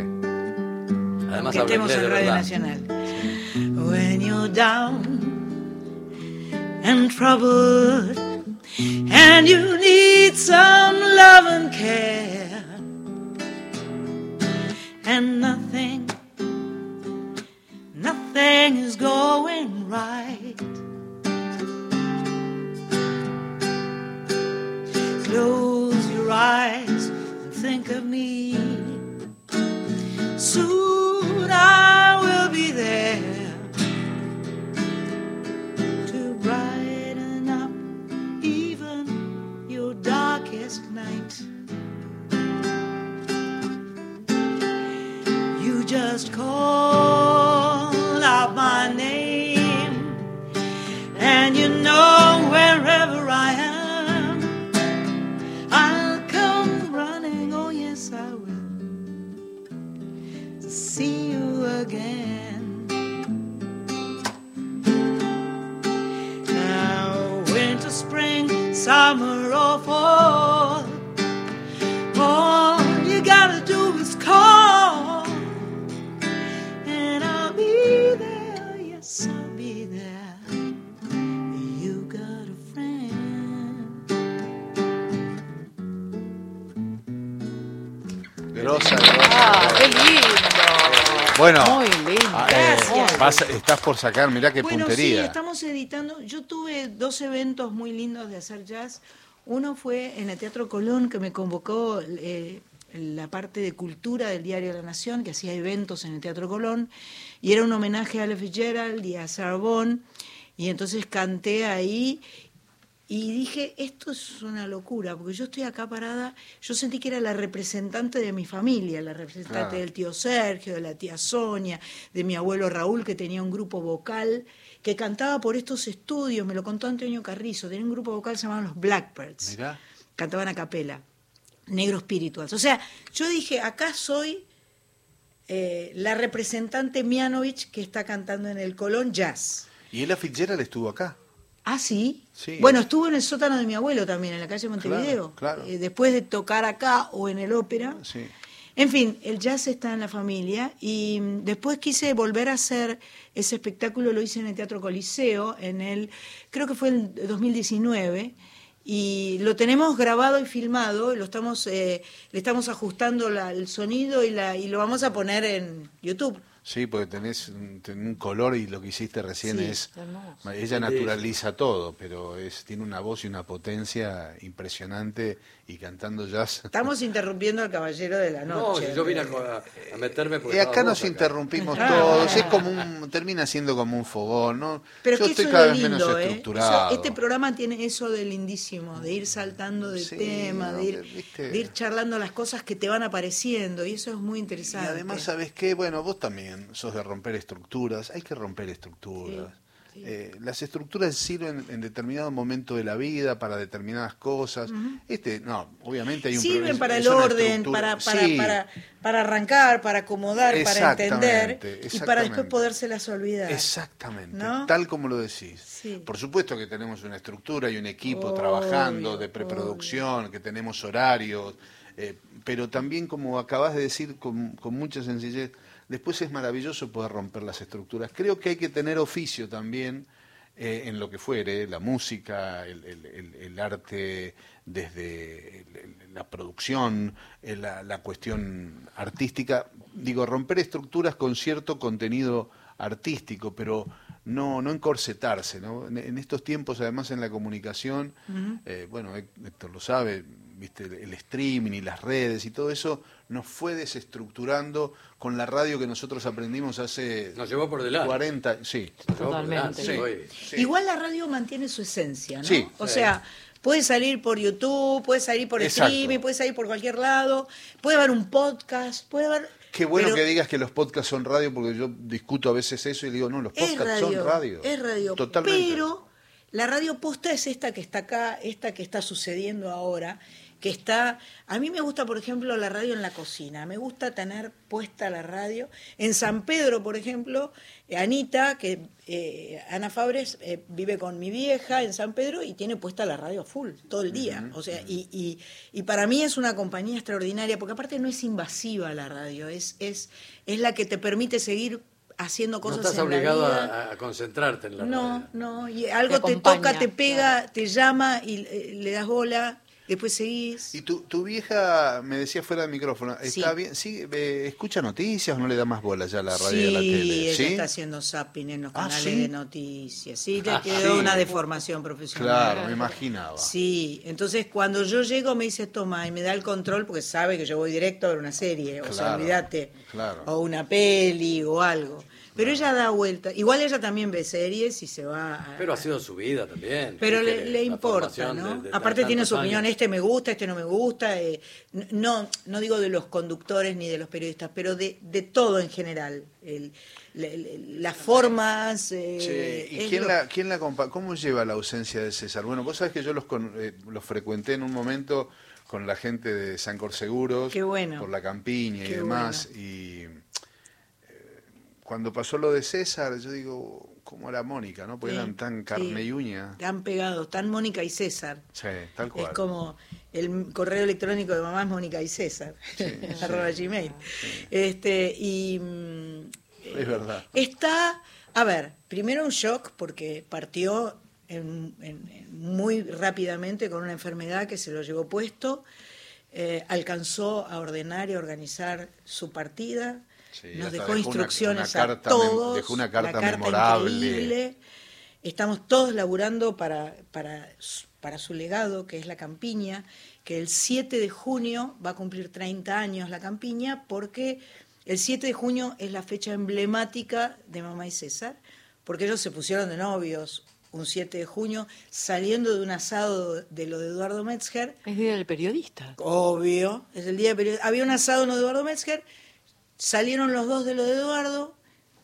Sí. Además, que estemos en Radio Nacional. Sí. When you're down and troubled, and you need some love and care, and nothing, nothing is going right. Close your eyes and think of me. Soon I will be there to brighten up even your darkest night. You just call out my name, and you know wherever I am, I'll come running, oh yes I will, to see you again. Now winter, spring, summer or fall, all you gotta do is call, and I'll be there, yes I'll be there. You got a friend. Grosa, grosa. Ah, qué lindo. Bueno, muy lindo. Ah, eh, vas, estás por sacar, mirá qué bueno, puntería. Sí, estamos editando. Yo tuve dos eventos muy lindos de hacer jazz. Uno fue en el Teatro Colón, que me convocó eh, la parte de cultura del Diario de la Nación, que hacía eventos en el Teatro Colón, y era un homenaje a Ella Fitzgerald y a Sarah Vaughan, y entonces canté ahí, Y dije, esto es una locura, porque yo estoy acá parada, yo sentí que era la representante de mi familia, la representante ah. del tío Sergio, de la tía Sonia, de mi abuelo Raúl, que tenía un grupo vocal, que cantaba por estos estudios, me lo contó Antonio Carrizo, tenía un grupo vocal que se llamaban los Blackbirds, Mirá. Cantaban a capela, Negro Spirituals. O sea, yo dije, acá soy eh, la representante Mianovich que está cantando en el Colón Jazz. ¿Y Ella Fitzgerald estuvo acá? Ah, ¿sí? Sí. Bueno, estuvo en el sótano de mi abuelo también, en la calle Montevideo. Claro, claro. Eh, después de tocar acá o en el ópera. Sí. En fin, el jazz está en la familia y después quise volver a hacer ese espectáculo, lo hice en el Teatro Coliseo, en el, creo que fue en dos mil diecinueve, y lo tenemos grabado y filmado, lo estamos, eh, le estamos ajustando la, el sonido y, la, y lo vamos a poner en YouTube. Sí, porque tenés un, tenés un color y lo que hiciste recién sí, es... Hermoso. Ella naturaliza todo, pero es tiene una voz y una potencia impresionante y cantando jazz... Estamos interrumpiendo al caballero de la noche. No, si yo vine a, a meterme... Y acá nos acá. interrumpimos ah, todos, es como un, termina siendo como un fogón, ¿no? Pero yo que estoy eso cada es vez lindo, menos ¿eh? estructurado. Eso, este programa tiene eso de lindísimo, de ir saltando de sí, tema, no, de, ir, de ir charlando las cosas que te van apareciendo, y eso es muy interesante. Y además, ¿sabes qué? Bueno, vos también sos de romper estructuras, hay que romper estructuras. Sí, sí. Eh, las estructuras sirven en determinado momento de la vida para determinadas cosas. Uh-huh. Este, no, obviamente hay un sirven para el orden, para para, sí. para para arrancar, para acomodar, para entender y para después podérselas olvidar. Exactamente, ¿no? Tal como lo decís. Sí. Por supuesto que tenemos una estructura y un equipo obvio, trabajando de preproducción, obvio. Que tenemos horarios, eh, pero también, como acabas de decir con, con mucha sencillez, después es maravilloso poder romper las estructuras. Creo que hay que tener oficio también eh, en lo que fuere, la música, el, el, el, el arte desde el, el, la producción, el, la, la cuestión artística. Digo, romper estructuras con cierto contenido artístico, pero no no encorsetarse, ¿no? En, en estos tiempos, además, en la comunicación, uh-huh. eh, bueno, Héctor lo sabe, viste, el streaming y las redes y todo eso nos fue desestructurando con la radio que nosotros aprendimos hace nos llevó por delante cuarenta, sí, totalmente. Sí, sí. Igual la radio mantiene su esencia, ¿no? Sí, o sí. sea, puede salir por YouTube, puede salir por Exacto. streaming, puede salir por cualquier lado, puede haber un podcast, puede haber... Qué bueno pero, que digas que los podcasts son radio, porque yo discuto a veces eso y digo, no, los podcasts radio, son radio. Es radio, totalmente. Pero la radio posta es esta que está acá, esta que está sucediendo ahora, que está... A mí me gusta, por ejemplo, la radio en la cocina, me gusta tener puesta la radio. En San Pedro, por ejemplo, Anita, que eh, Ana Fabres eh, vive con mi vieja en San Pedro y tiene puesta la radio full, todo el día. Uh-huh, o sea, uh-huh. y, y, y para mí es una compañía extraordinaria, porque aparte no es invasiva la radio, es, es, es la que te permite seguir haciendo cosas en la vida. No estás obligado a, a concentrarte en la no, radio. No, no, y algo te, te toca, te pega, claro. te llama y eh, le das bola. Después seguís. Y tu, tu vieja, me decía fuera del micrófono, ¿está sí. bien? ¿Sí, eh, ¿escucha noticias o no le da más bola ya a la radio sí, y a la tele? Ella Sí, está haciendo zapping en los ah, canales ¿sí? de noticias. Sí, le ah, quedó sí. una deformación profesional. Claro, me imaginaba. Sí, entonces cuando yo llego me dice, toma, y me da el control porque sabe que yo voy directo a ver una serie, claro, o sea, olvídate, claro. o una peli o algo. Pero ella da vuelta. Igual ella también ve series y se va a... Pero ha sido su vida también. Pero le, le importa, ¿no? De, de Aparte tiene su opinión, años. Este me gusta, este no me gusta. Eh, no no digo de los conductores ni de los periodistas, pero de, de todo en general. El, le, le, las formas... Eh, sí. ¿Y quién, lo... la, quién la compa- cómo lleva la ausencia de César? Bueno, vos sabés que yo los, con, eh, los frecuenté en un momento con la gente de Sancor Seguros. Qué bueno. Por la campiña Qué y demás. Bueno. Y... Cuando pasó lo de César, yo digo, ¿cómo era Mónica, no? Porque sí, eran tan carne sí, y uña. Tan pegados, tan Mónica y César. Sí, tal cual. Es como el correo electrónico de mamá es Mónica y César, sí, arroba sí, Gmail. Sí. Este, y... Es verdad. Está, a ver, primero un shock porque partió en, en, en muy rápidamente con una enfermedad que se lo llevó puesto, eh, alcanzó a ordenar y a organizar su partida. Sí, nos dejó, dejó instrucciones una, una carta, a todos, dejó una carta, la carta memorable. Increíble. Estamos todos laburando para, para, para su legado, que es la Campiña, que el siete de junio va a cumplir treinta años la Campiña, porque el siete de junio es la fecha emblemática de Mamá y César, porque ellos se pusieron de novios un siete de junio, saliendo de un asado de lo de Eduardo Metzger. Es Día del Periodista. Obvio, es el Día del Periodista. Había un asado en lo de Eduardo Metzger, salieron los dos de lo de Eduardo,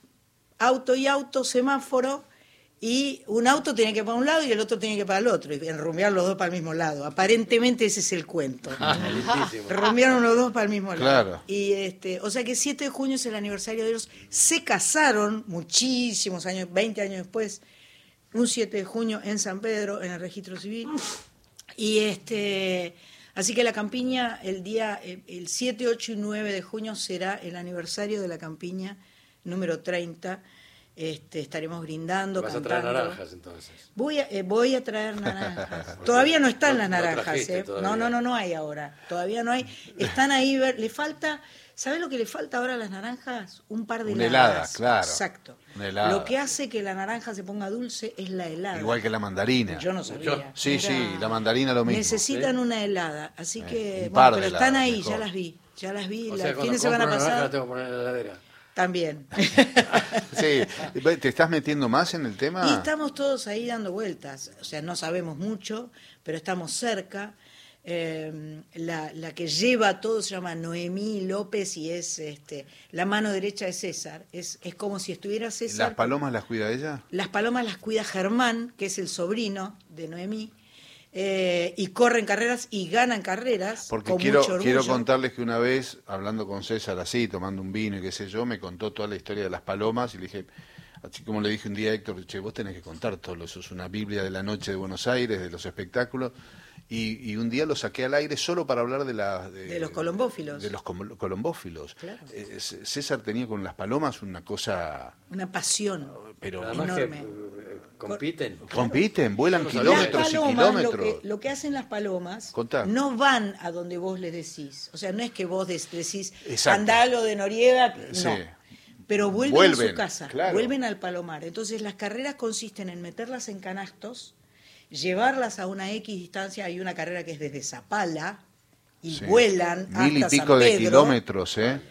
auto y auto, semáforo, y un auto tiene que ir para un lado y el otro tiene que ir para el otro, y enrumbear los dos para el mismo lado. Aparentemente ese es el cuento. Rumbearon los dos para el mismo lado. Claro. Y este, o sea que siete de junio es el aniversario de ellos. Se casaron muchísimos años, veinte años después, un siete de junio en San Pedro, en el registro civil. Y este, así que la campiña, el día, el siete, ocho y nueve de junio será el aniversario de la campiña número treinta. Este, estaremos brindando, ¿Vas cantando. a traer naranjas entonces? Voy a, eh, voy a traer naranjas. Todavía no están las naranjas, no ¿eh? todavía. No, no, no, no hay ahora. Todavía no hay. Están ahí, ver, le falta, ¿sabes lo que le falta ahora a las naranjas? Un par de Una heladas. helada, claro. Exacto. Una helada. Lo que hace que la naranja se ponga dulce es la helada. Igual que la mandarina. Yo no sabía. Sí, Mira, sí, la mandarina lo mismo. necesitan ¿sí? una helada, así Eh, que un par bueno, de pero están heladas, ahí, mejor. ya las vi, ya las vi. O La- sea, el fin cuando de semana compro una naranja pasado la tengo que poner en la heladera. también. Sí, ¿te estás metiendo más en el tema? Y estamos todos ahí dando vueltas, o sea, no sabemos mucho, pero estamos cerca. Eh, la, la que lleva todo se llama Noemí López y es este, la mano derecha de César. Es, es como si estuviera César. ¿Las palomas las cuida ella? Las palomas las cuida Germán, que es el sobrino de Noemí, eh, y corren carreras y ganan carreras. Porque con quiero, mucho orgullo. quiero contarles que una vez, hablando con César así, tomando un vino y qué sé yo, me contó toda la historia de las palomas y le dije, así como le dije un día a Héctor, che, vos tenés que contar todo eso, es una Biblia de la noche de Buenos Aires, de los espectáculos, y, y un día lo saqué al aire solo para hablar de la... De, De los colombófilos. De los com- colombófilos. Claro. Eh, C- César tenía con las palomas una cosa... Una pasión Pero Además enorme. que eh, compiten. compiten, vuelan Las kilómetros y palomas, kilómetros. Lo que, lo que hacen las palomas, Contá. no van a donde vos les decís. O sea, no es que vos des- decís, Exacto. andá a lo de Noriega, no. Sí. Pero vuelven, Vuelven, a su casa, claro. vuelven al palomar. Entonces las carreras consisten en meterlas en canastos, llevarlas a una X distancia. Hay una carrera que es desde Zapala y Sí. vuelan Mil y hasta pico San de Pedro. kilómetros, ¿eh?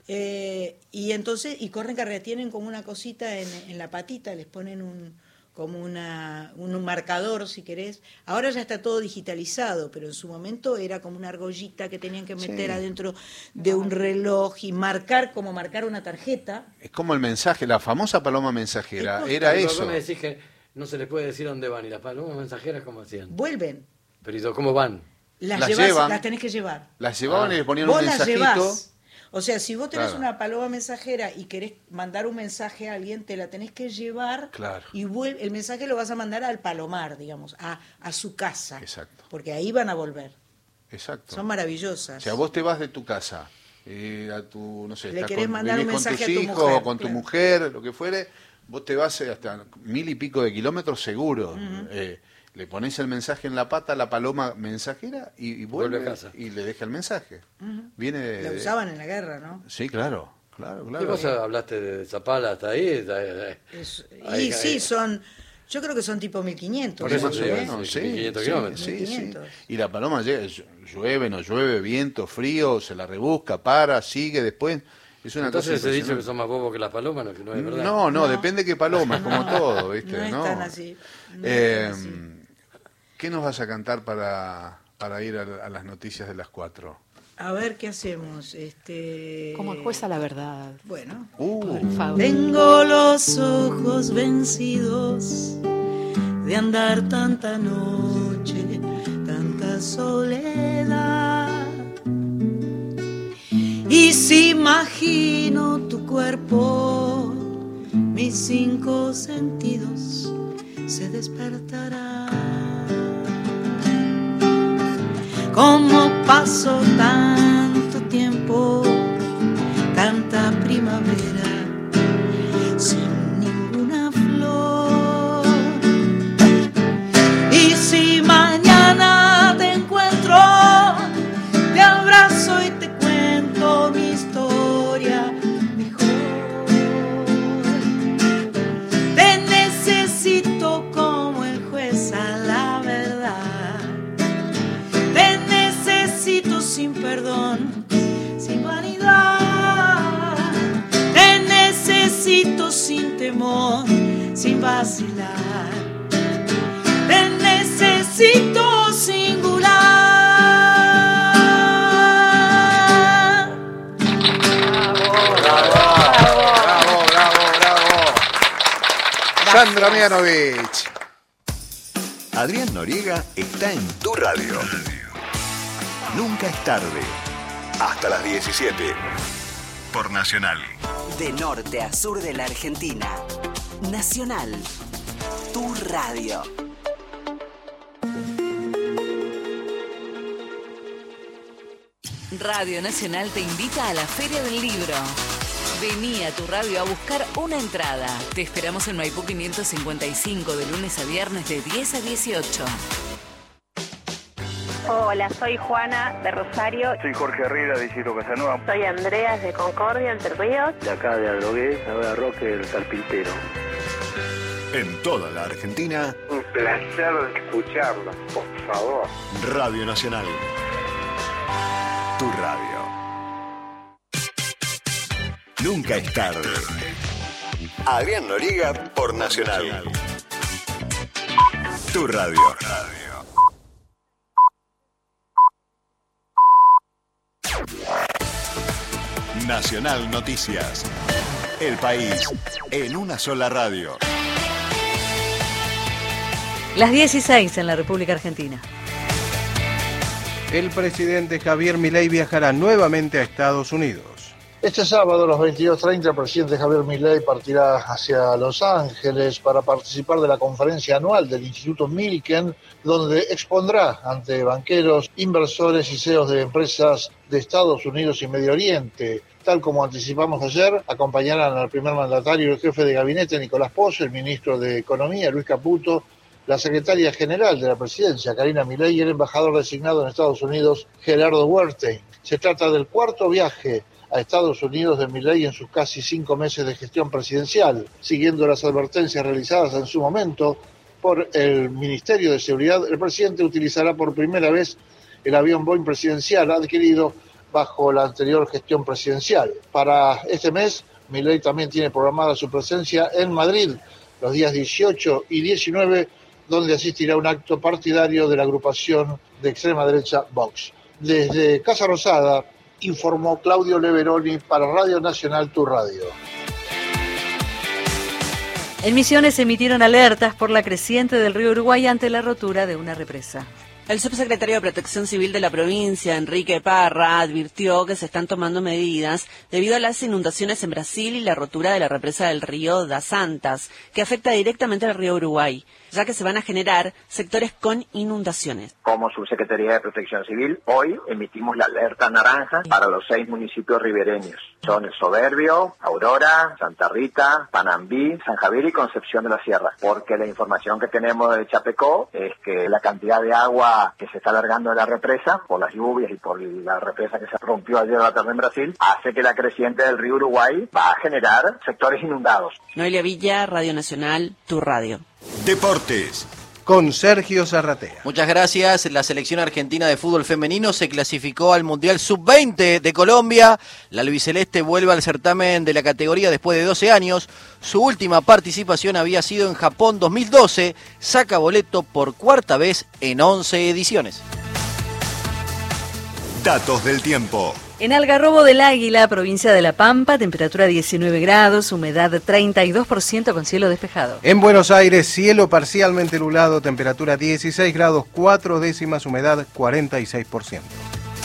Eh, y entonces, y corren carrera, tienen como una cosita en, en la patita, les ponen un como una, un, un marcador, si querés. Ahora ya está todo digitalizado, pero en su momento era como una argollita que tenían que meter Sí. adentro de un reloj y marcar, como marcar una tarjeta. Es como el mensaje, la famosa paloma mensajera, Es era Pero eso. vos me decís que no se les puede decir dónde van, y las palomas mensajeras, ¿cómo hacían? Vuelven, Pero ¿y cómo van? las, Las llevas, llevan. las tenés que llevar. Las llevaban Ah. y les ponían Vos un las mensajito. llevás. O sea, si vos tenés Claro. una paloma mensajera y querés mandar un mensaje a alguien, te la tenés que llevar. Claro. Y vuel- el mensaje lo vas a mandar al palomar, digamos, a, a su casa. Exacto. Porque ahí van a volver. Exacto. Son maravillosas. O sea, vos te vas de tu casa, eh, a tu, no sé, Le estás querés con, mandar vivís un con tus mensaje a tu hijos, mujer, o con tu claro. mujer, lo que fuere, vos te vas eh, hasta mil y pico de kilómetros seguro. Eh, le pones el mensaje en la pata a la paloma mensajera y, y vuelve, Vuelve a casa. y le deja el mensaje. Viene de- La usaban en la guerra, ¿no? Sí, claro, claro, Y claro. vos hablaste de Zapala hasta ahí. está- está- Es- Ahí- y sí, ahí- son, yo creo que son tipo mil quinientos. Por eso Más te o digo, menos, sí, sí, mil quinientos sí, kilómetros. sí, mil sí. quinientos. Y la paloma llega, llueve, no llueve, viento, frío, se la rebusca, para, sigue después. Es una Entonces cosa se dice que impresionante. son más bobos que las palomas, no, que no es verdad. No, no, No. depende qué paloma, es como todo, ¿viste? No es ¿no? tan así, no es Eh, tan así. ¿Qué nos vas a cantar para, para ir a, a las noticias de las cuatro? A ver qué hacemos. Este... Como el juez a la verdad. Bueno. Uh, Por favor. Tengo los ojos vencidos de andar tanta noche, tanta soledad. Y si imagino tu cuerpo, mis cinco sentidos se despertarán. Como pasó tanto tiempo, tanta primavera, sin ninguna flor. Y si mañana te encuentro, te abrazo y te cuento mi historia mejor. Te necesito como el juez a la verdad. Te necesito sin perdón, sin vanidad. Te necesito sin temor, sin vacilar. Mianovich. Adrián Noriega está en tu radio. Nunca es tarde. Hasta las diecisiete. Por Nacional. De norte a sur de la Argentina. Nacional. Tu radio. Radio Nacional te invita a la Feria del Libro. Vení a tu radio a buscar una entrada. Te esperamos en Maipú quinientos cincuenta y cinco de lunes a viernes de diez a dieciocho. Hola, soy Juana de Rosario. Soy Jorge Herrera de Isidro Casanova. Soy Andreas de Concordia, Entre Ríos. De acá de Adrogué, Nueva Roque del Carpintero. En toda la Argentina. Un placer escucharlo, por favor. Radio Nacional. Tu radio. Nunca es tarde. Adrián Noriega por Nacional. Tu radio. Nacional Noticias. El país en una sola radio. Las dieciséis en la República Argentina. El presidente Javier Milei viajará nuevamente a Estados Unidos. Este sábado a las veintidós treinta el presidente Javier Milei partirá hacia Los Ángeles para participar de la conferencia anual del Instituto Milken, donde expondrá ante banqueros, inversores y C E Os de empresas de Estados Unidos y Medio Oriente. Tal como anticipamos ayer, acompañarán al primer mandatario y el jefe de gabinete Nicolás Posse, el ministro de Economía Luis Caputo, la secretaria general de la presidencia Karina Milei y el embajador designado en Estados Unidos Gerardo Huertein. Se trata del cuarto viaje a Estados Unidos de Milei en sus casi cinco meses de gestión presidencial, siguiendo las advertencias realizadas en su momento por el Ministerio de Seguridad. El presidente utilizará por primera vez el avión Boeing presidencial adquirido bajo la anterior gestión presidencial. Para este mes, Milei también tiene programada su presencia en Madrid los días dieciocho y diecinueve, donde asistirá a un acto partidario de la agrupación de extrema derecha Vox. Desde Casa Rosada, informó Claudio Leveroni para Radio Nacional, Tu Radio. En Misiones emitieron alertas por la creciente del río Uruguay ante la rotura de una represa. El subsecretario de Protección Civil de la provincia, Enrique Parra, advirtió que se están tomando medidas debido a las inundaciones en Brasil y la rotura de la represa del río das Antas, que afecta directamente al río Uruguay, ya que se van a generar sectores con inundaciones. Como Subsecretaría de Protección Civil, hoy emitimos la alerta naranja para los seis municipios ribereños. Son El Soberbio, Aurora, Santa Rita, Panambí, San Javier y Concepción de la Sierra. Porque la información que tenemos de Chapecó es que la cantidad de agua que se está alargando de la represa, por las lluvias y por la represa que se rompió ayer a la tarde en Brasil, hace que la creciente del río Uruguay va a generar sectores inundados. Noelia Villa, Radio Nacional, Tu Radio. Deportes. Con Sergio Zarratea. Muchas gracias. La selección argentina de fútbol femenino se clasificó al Mundial sub veinte de Colombia. La albiceleste vuelve al certamen de la categoría después de doce años. Su última participación había sido en Japón dos mil doce. Saca boleto por cuarta vez en once ediciones. Datos del tiempo. En Algarrobo del Águila, provincia de La Pampa, temperatura diecinueve grados, humedad treinta y dos por ciento con cielo despejado. En Buenos Aires, cielo parcialmente nublado, temperatura dieciséis grados, cuatro décimas, humedad cuarenta y seis por ciento.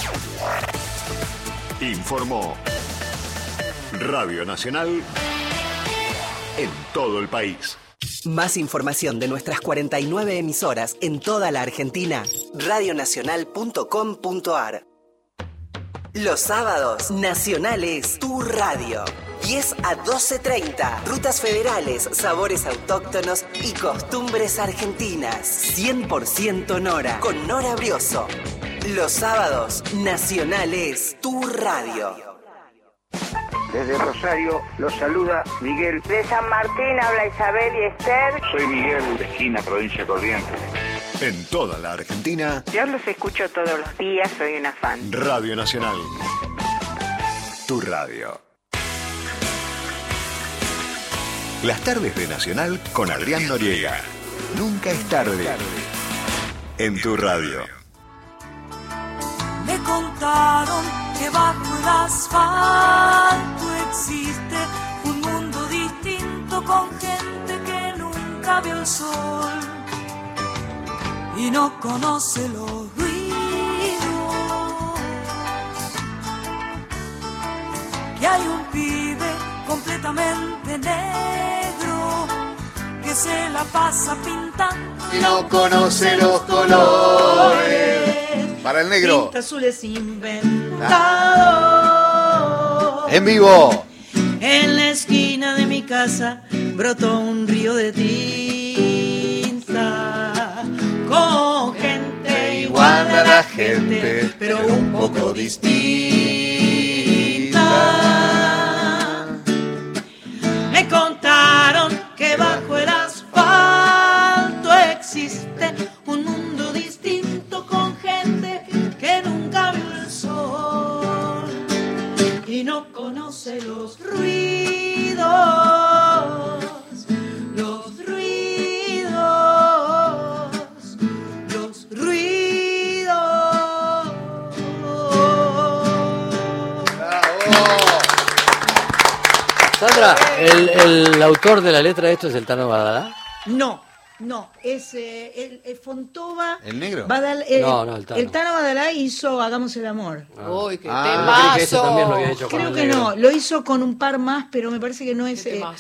Informó Radio Nacional en todo el país. Más información de nuestras cuarenta y nueve emisoras en toda la Argentina, radio nacional punto com punto a r. Los sábados, Nacionales, Tu Radio. diez a doce treinta. Rutas federales, sabores autóctonos y costumbres argentinas. cien por ciento Nora, con Nora Brioso. Los sábados, Nacionales, Tu Radio. Desde Rosario los saluda Miguel. De San Martín habla Isabel y Esther. Soy Miguel, de Esquina, provincia de Corrientes. En toda la Argentina. Yo los escucho todos los días, soy una fan. Radio Nacional. Tu radio. Las tardes de Nacional con Adrián Noriega. Nunca es tarde. En tu radio. Me contaron que bajo el asfalto existe un mundo distinto con gente que nunca nunca vio el sol y no conoce los ruidos. Que hay un pibe completamente negro que se la pasa pintando y no conoce los colores. Para el negro. Tinta azules inventado. En vivo. En la esquina de mi casa brotó un río de tinta con gente igual a la gente, pero un poco distinta. Me contaron que bajo el asfalto existe un mundo distinto con gente que nunca vio el sol y no conoce los ruidos, los ruidos, los ruidos. Sandra, ¿el, el autor de la letra de esto es el Tano Badalá? No, no, es eh, el, el Fontova. ¿El negro? Badal- eh, No, no, el Tano. El Tano Badalá hizo Hagamos el amor. Uy, qué Ah, yo creí que esto también lo había hecho con Creo el que negro. no, lo hizo con un par más, pero me parece que no es. eh,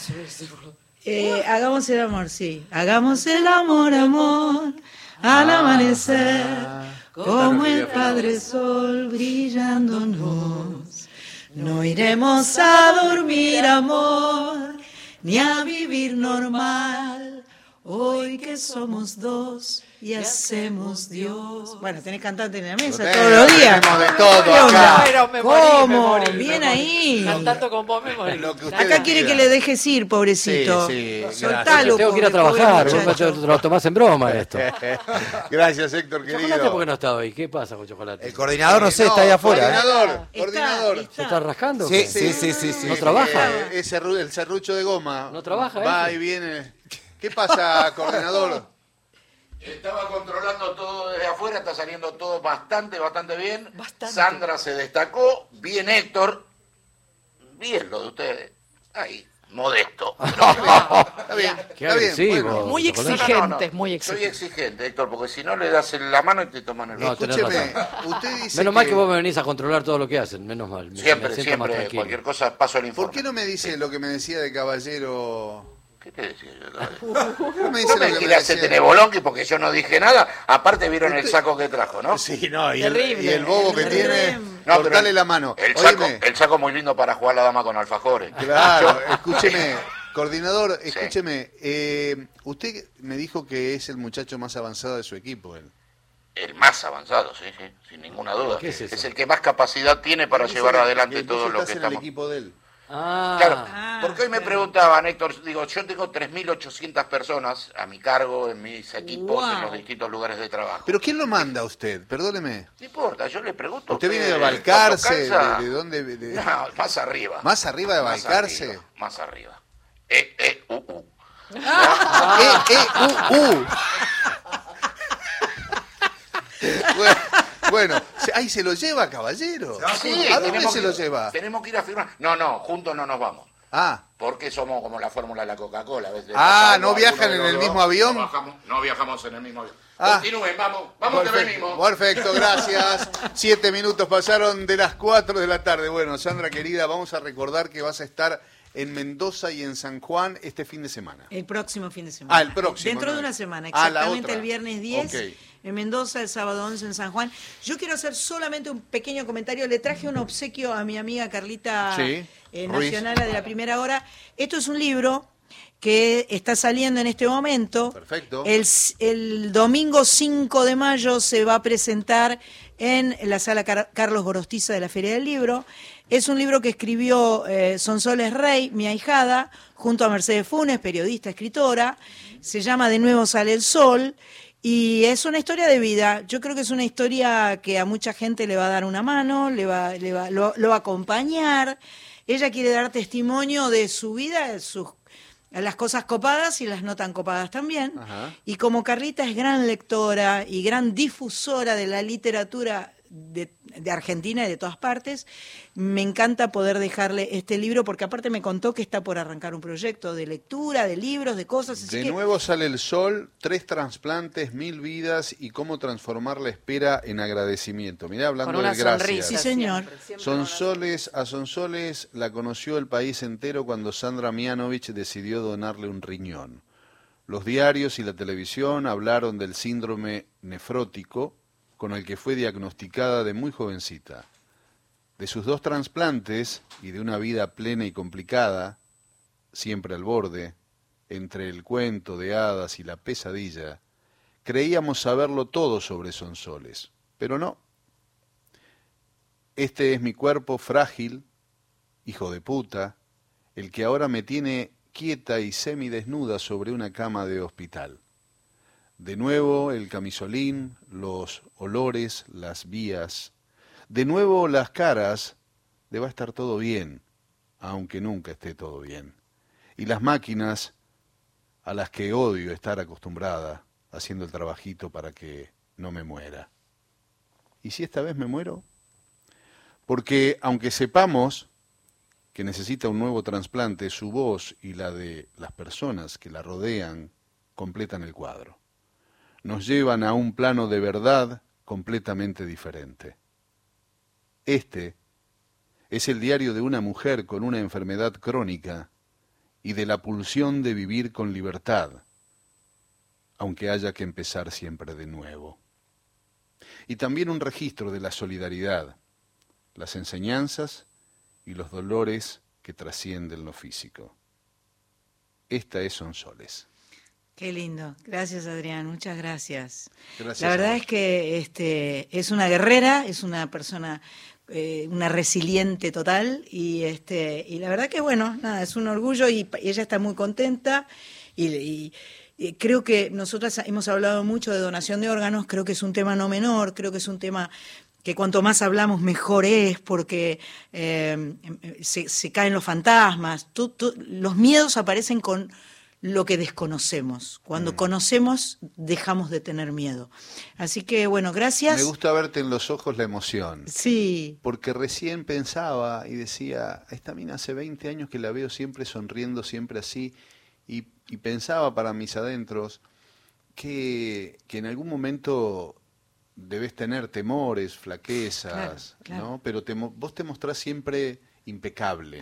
eh, hagamos el amor, sí. Hagamos el amor, amor, al amanecer, como el Padre Sol brillándonos. No iremos a dormir, amor, ni a vivir normal. Hoy que somos dos y hacemos Dios. Bueno, tenés cantante en la mesa Lo todos los días. tenemos de todo ¿Qué onda? acá. Pero me morí, ¿Cómo? me morí, me Bien morí. ahí. Cantando con vos me morí. Lo que ustedes Acá quiere que digan. le dejes ir, pobrecito. Sí, sí, Soltalo, Tengo que ir a pobre, pobre trabajar, muchacho. vos lo tomás en broma esto. Gracias, Héctor, ¿Chocolate querido. por qué no está hoy? ¿Qué pasa con Chocolate? El coordinador, no sé, está ahí afuera. ¿eh? Coordinador, Está, coordinador. está. ¿Se está rascando? o Sí, qué? sí, sí, sí, sí. ¿No trabaja? Eh, ese ru- el serrucho de goma. ¿No trabaja Va ese? y viene. ¿Qué pasa, coordinador? Estaba controlando todo desde afuera, está saliendo todo bastante, bastante bien. Bastante. Sandra se destacó, bien Héctor, bien lo de ustedes. Ahí, modesto. Está bien, Qué está bien. agresivo. Bueno, Muy Chocolate. exigentes, muy Soy exigentes. exigente, Héctor, porque si no le das en la mano y te toman el No, brazo. tenés escúcheme, razón. usted dice Menos mal que- que vos me venís a controlar todo lo que hacen, menos mal. Me- Siempre, me siento más siempre, tranquilo. cualquier cosa paso el informe. ¿Por qué no me dice lo que me decía de caballero? ¿Qué te decía yo? ¿Por qué no me dice No lo me que me quiere hacer decía? tenebolonqui porque yo no dije nada. Aparte vieron el saco que trajo, ¿no? Sí, no, y el, Terrible. y el bobo que tiene, No, cortale pero la mano. El saco, Óyeme, el saco muy lindo para jugar la dama con alfajores. claro, escúcheme, coordinador, escúcheme, eh, usted me dijo que es el muchacho más avanzado de su equipo, él. El más avanzado, sí, sí, sin ninguna duda. ¿Qué es eso? el que más capacidad tiene para Dice llevar que- adelante que todo vos lo estás que en el estamos. equipo de él. Ah, Claro, Ah, porque hoy me claro. preguntaban, Héctor, digo, yo tengo tres mil ochocientas personas a mi cargo en mis equipos, en Wow. los distintos lugares de trabajo. ¿Pero quién lo manda a usted? Perdóneme. No importa, yo le pregunto. a ¿Usted viene de ustedes, Balcarce? ¿cuánto calza? ¿De, de dónde? de- No, más arriba. ¿Más arriba de Más Balcarce? arriba, Más arriba. Eh, eh, uh, uh. Eh, eh, uh, uh. Bueno, bueno, se- ahí se lo lleva, caballero. Sí, ¿A dónde tenemos se que- lo lleva? Tenemos que ir a firmar. No, no, juntos no nos vamos. Ah, Porque somos como la fórmula de la Coca-Cola. a veces Ah, pasa ¿no algo, viajan alguno de en los el dos, mismo avión? No, bajamos- no viajamos en el mismo avión. Ah. Continúen, vamos, vamos que perfecto, venimos. perfecto, gracias. Siete minutos pasaron de las cuatro de la tarde. Bueno, Sandra querida, vamos a recordar que vas a estar en Mendoza y en San Juan este fin de semana. El próximo fin de semana. Ah, el próximo, Dentro no. de una semana, Ah, la exactamente otra. el viernes diez. Ok. En Mendoza, el sábado once en San Juan. Yo quiero hacer solamente un pequeño comentario. Le traje un obsequio a mi amiga Carlita Sí, eh, Ruiz. Nacional de la Primera Hora. Esto es un libro que está saliendo en este momento. Perfecto. El, el domingo cinco de mayo se va a presentar en la sala Car- Carlos Gorostiza de la Feria del Libro. Es un libro que escribió eh, Sonsoles Rey, mi ahijada, junto a Mercedes Funes, periodista, escritora. Se llama De nuevo sale el sol. Y es una historia de vida. Yo creo que es una historia que a mucha gente le va a dar una mano, le va, le va, lo, lo va a acompañar. Ella quiere dar testimonio de su vida, de sus, las cosas copadas y las no tan copadas también. Ajá. Y como Carlita es gran lectora y gran difusora de la literatura de, de Argentina y de todas partes. Me encanta poder dejarle este libro, porque aparte me contó que está por arrancar un proyecto de lectura, de libros, de cosas. Así de que... nuevo sale el sol, tres trasplantes, mil vidas y cómo transformar la espera en agradecimiento. Mirá, hablando Con una del gracias. sonrisa. Sí, señor. Siempre, siempre Sonsoles, a Sonsoles la conoció el país entero cuando Sandra Mianovich decidió donarle un riñón. Los diarios y la televisión hablaron del síndrome nefrótico con el que fue diagnosticada de muy jovencita. De sus dos trasplantes y de una vida plena y complicada, siempre al borde, entre el cuento de hadas y la pesadilla, creíamos saberlo todo sobre Sonsoles, pero no. Este es mi cuerpo frágil, hijo de puta, el que ahora me tiene quieta y semidesnuda sobre una cama de hospital. De nuevo el camisolín, los olores, las vías. De nuevo las caras de va a estar todo bien, aunque nunca esté todo bien. Y las máquinas a las que odio estar acostumbrada, haciendo el trabajito para que no me muera. ¿Y si esta vez me muero? Porque aunque sepamos que necesita un nuevo trasplante, su voz y la de las personas que la rodean completan el cuadro. Nos llevan a un plano de verdad completamente diferente. Este es el diario de una mujer con una enfermedad crónica y de la pulsión de vivir con libertad, aunque haya que empezar siempre de nuevo. Y también un registro de la solidaridad, las enseñanzas y los dolores que trascienden lo físico. Esta es Sonsoles. Qué lindo. Gracias, Adrián. Muchas gracias. Gracias. La verdad es que este, es una guerrera, es una persona, eh, una resiliente total, y este, y la verdad que bueno, nada, es un orgullo, y, y ella está muy contenta, y, y, y creo que nosotras hemos hablado mucho de donación de órganos, creo que es un tema no menor, creo que es un tema que cuanto más hablamos mejor es, porque eh, se, se caen los fantasmas, tú, tú, los miedos aparecen con lo que desconocemos. Cuando mm. conocemos, dejamos de tener miedo. Así que, bueno, gracias. Me gusta verte en los ojos la emoción. Sí. Porque recién pensaba y decía, a esta mina hace veinte años que la veo siempre sonriendo, siempre así, y, y pensaba para mis adentros que, que en algún momento debes tener temores, flaquezas, claro, claro. ¿no? Pero te, vos te mostrás siempre impecable,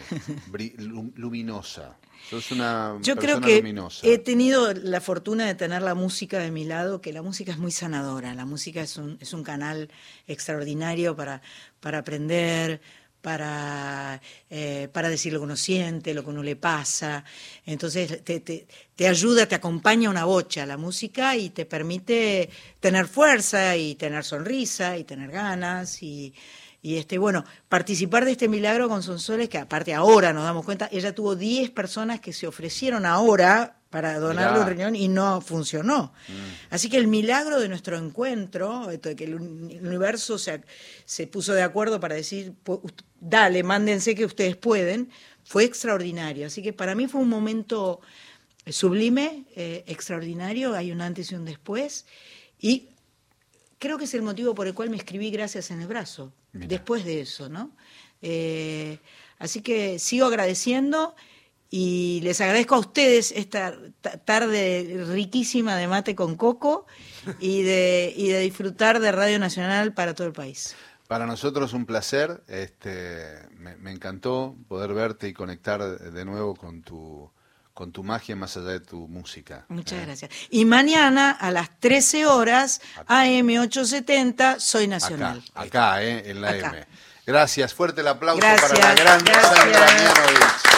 luminosa. Sos una Yo persona creo que luminosa. He tenido la fortuna de tener la música de mi lado, que la música es muy sanadora. La música es un, es un canal extraordinario para, para aprender, para, eh, para decir lo que uno siente, lo que uno le pasa. Entonces te, te, te ayuda, te acompaña una bocha la música y te permite tener fuerza y tener sonrisa y tener ganas y... Y este, bueno, participar de este milagro con Sonsoles, que aparte ahora nos damos cuenta, ella tuvo diez personas que se ofrecieron ahora para donarle un riñón y no funcionó. Mm. Así que el milagro de nuestro encuentro, esto de que el universo se, se puso de acuerdo para decir, dale, mándense que ustedes pueden, fue extraordinario. Así que para mí fue un momento sublime, eh, extraordinario, hay un antes y un después, y creo que es el motivo por el cual me escribí Gracias en el brazo. Mira. Después de eso, ¿no? Eh, así que sigo agradeciendo y les agradezco a ustedes esta tarde riquísima de mate con coco y de, y de disfrutar de Radio Nacional para todo el país. Para nosotros un placer, este, me, me encantó poder verte y conectar de nuevo con tu... con tu magia más allá de tu música. Muchas ¿eh? gracias. Y mañana a las trece horas, A M ochocientos setenta, Soy Nacional. Acá, acá eh, en la acá. M. Gracias, fuerte el aplauso gracias, para la gran gracias. Sandra Mianovich.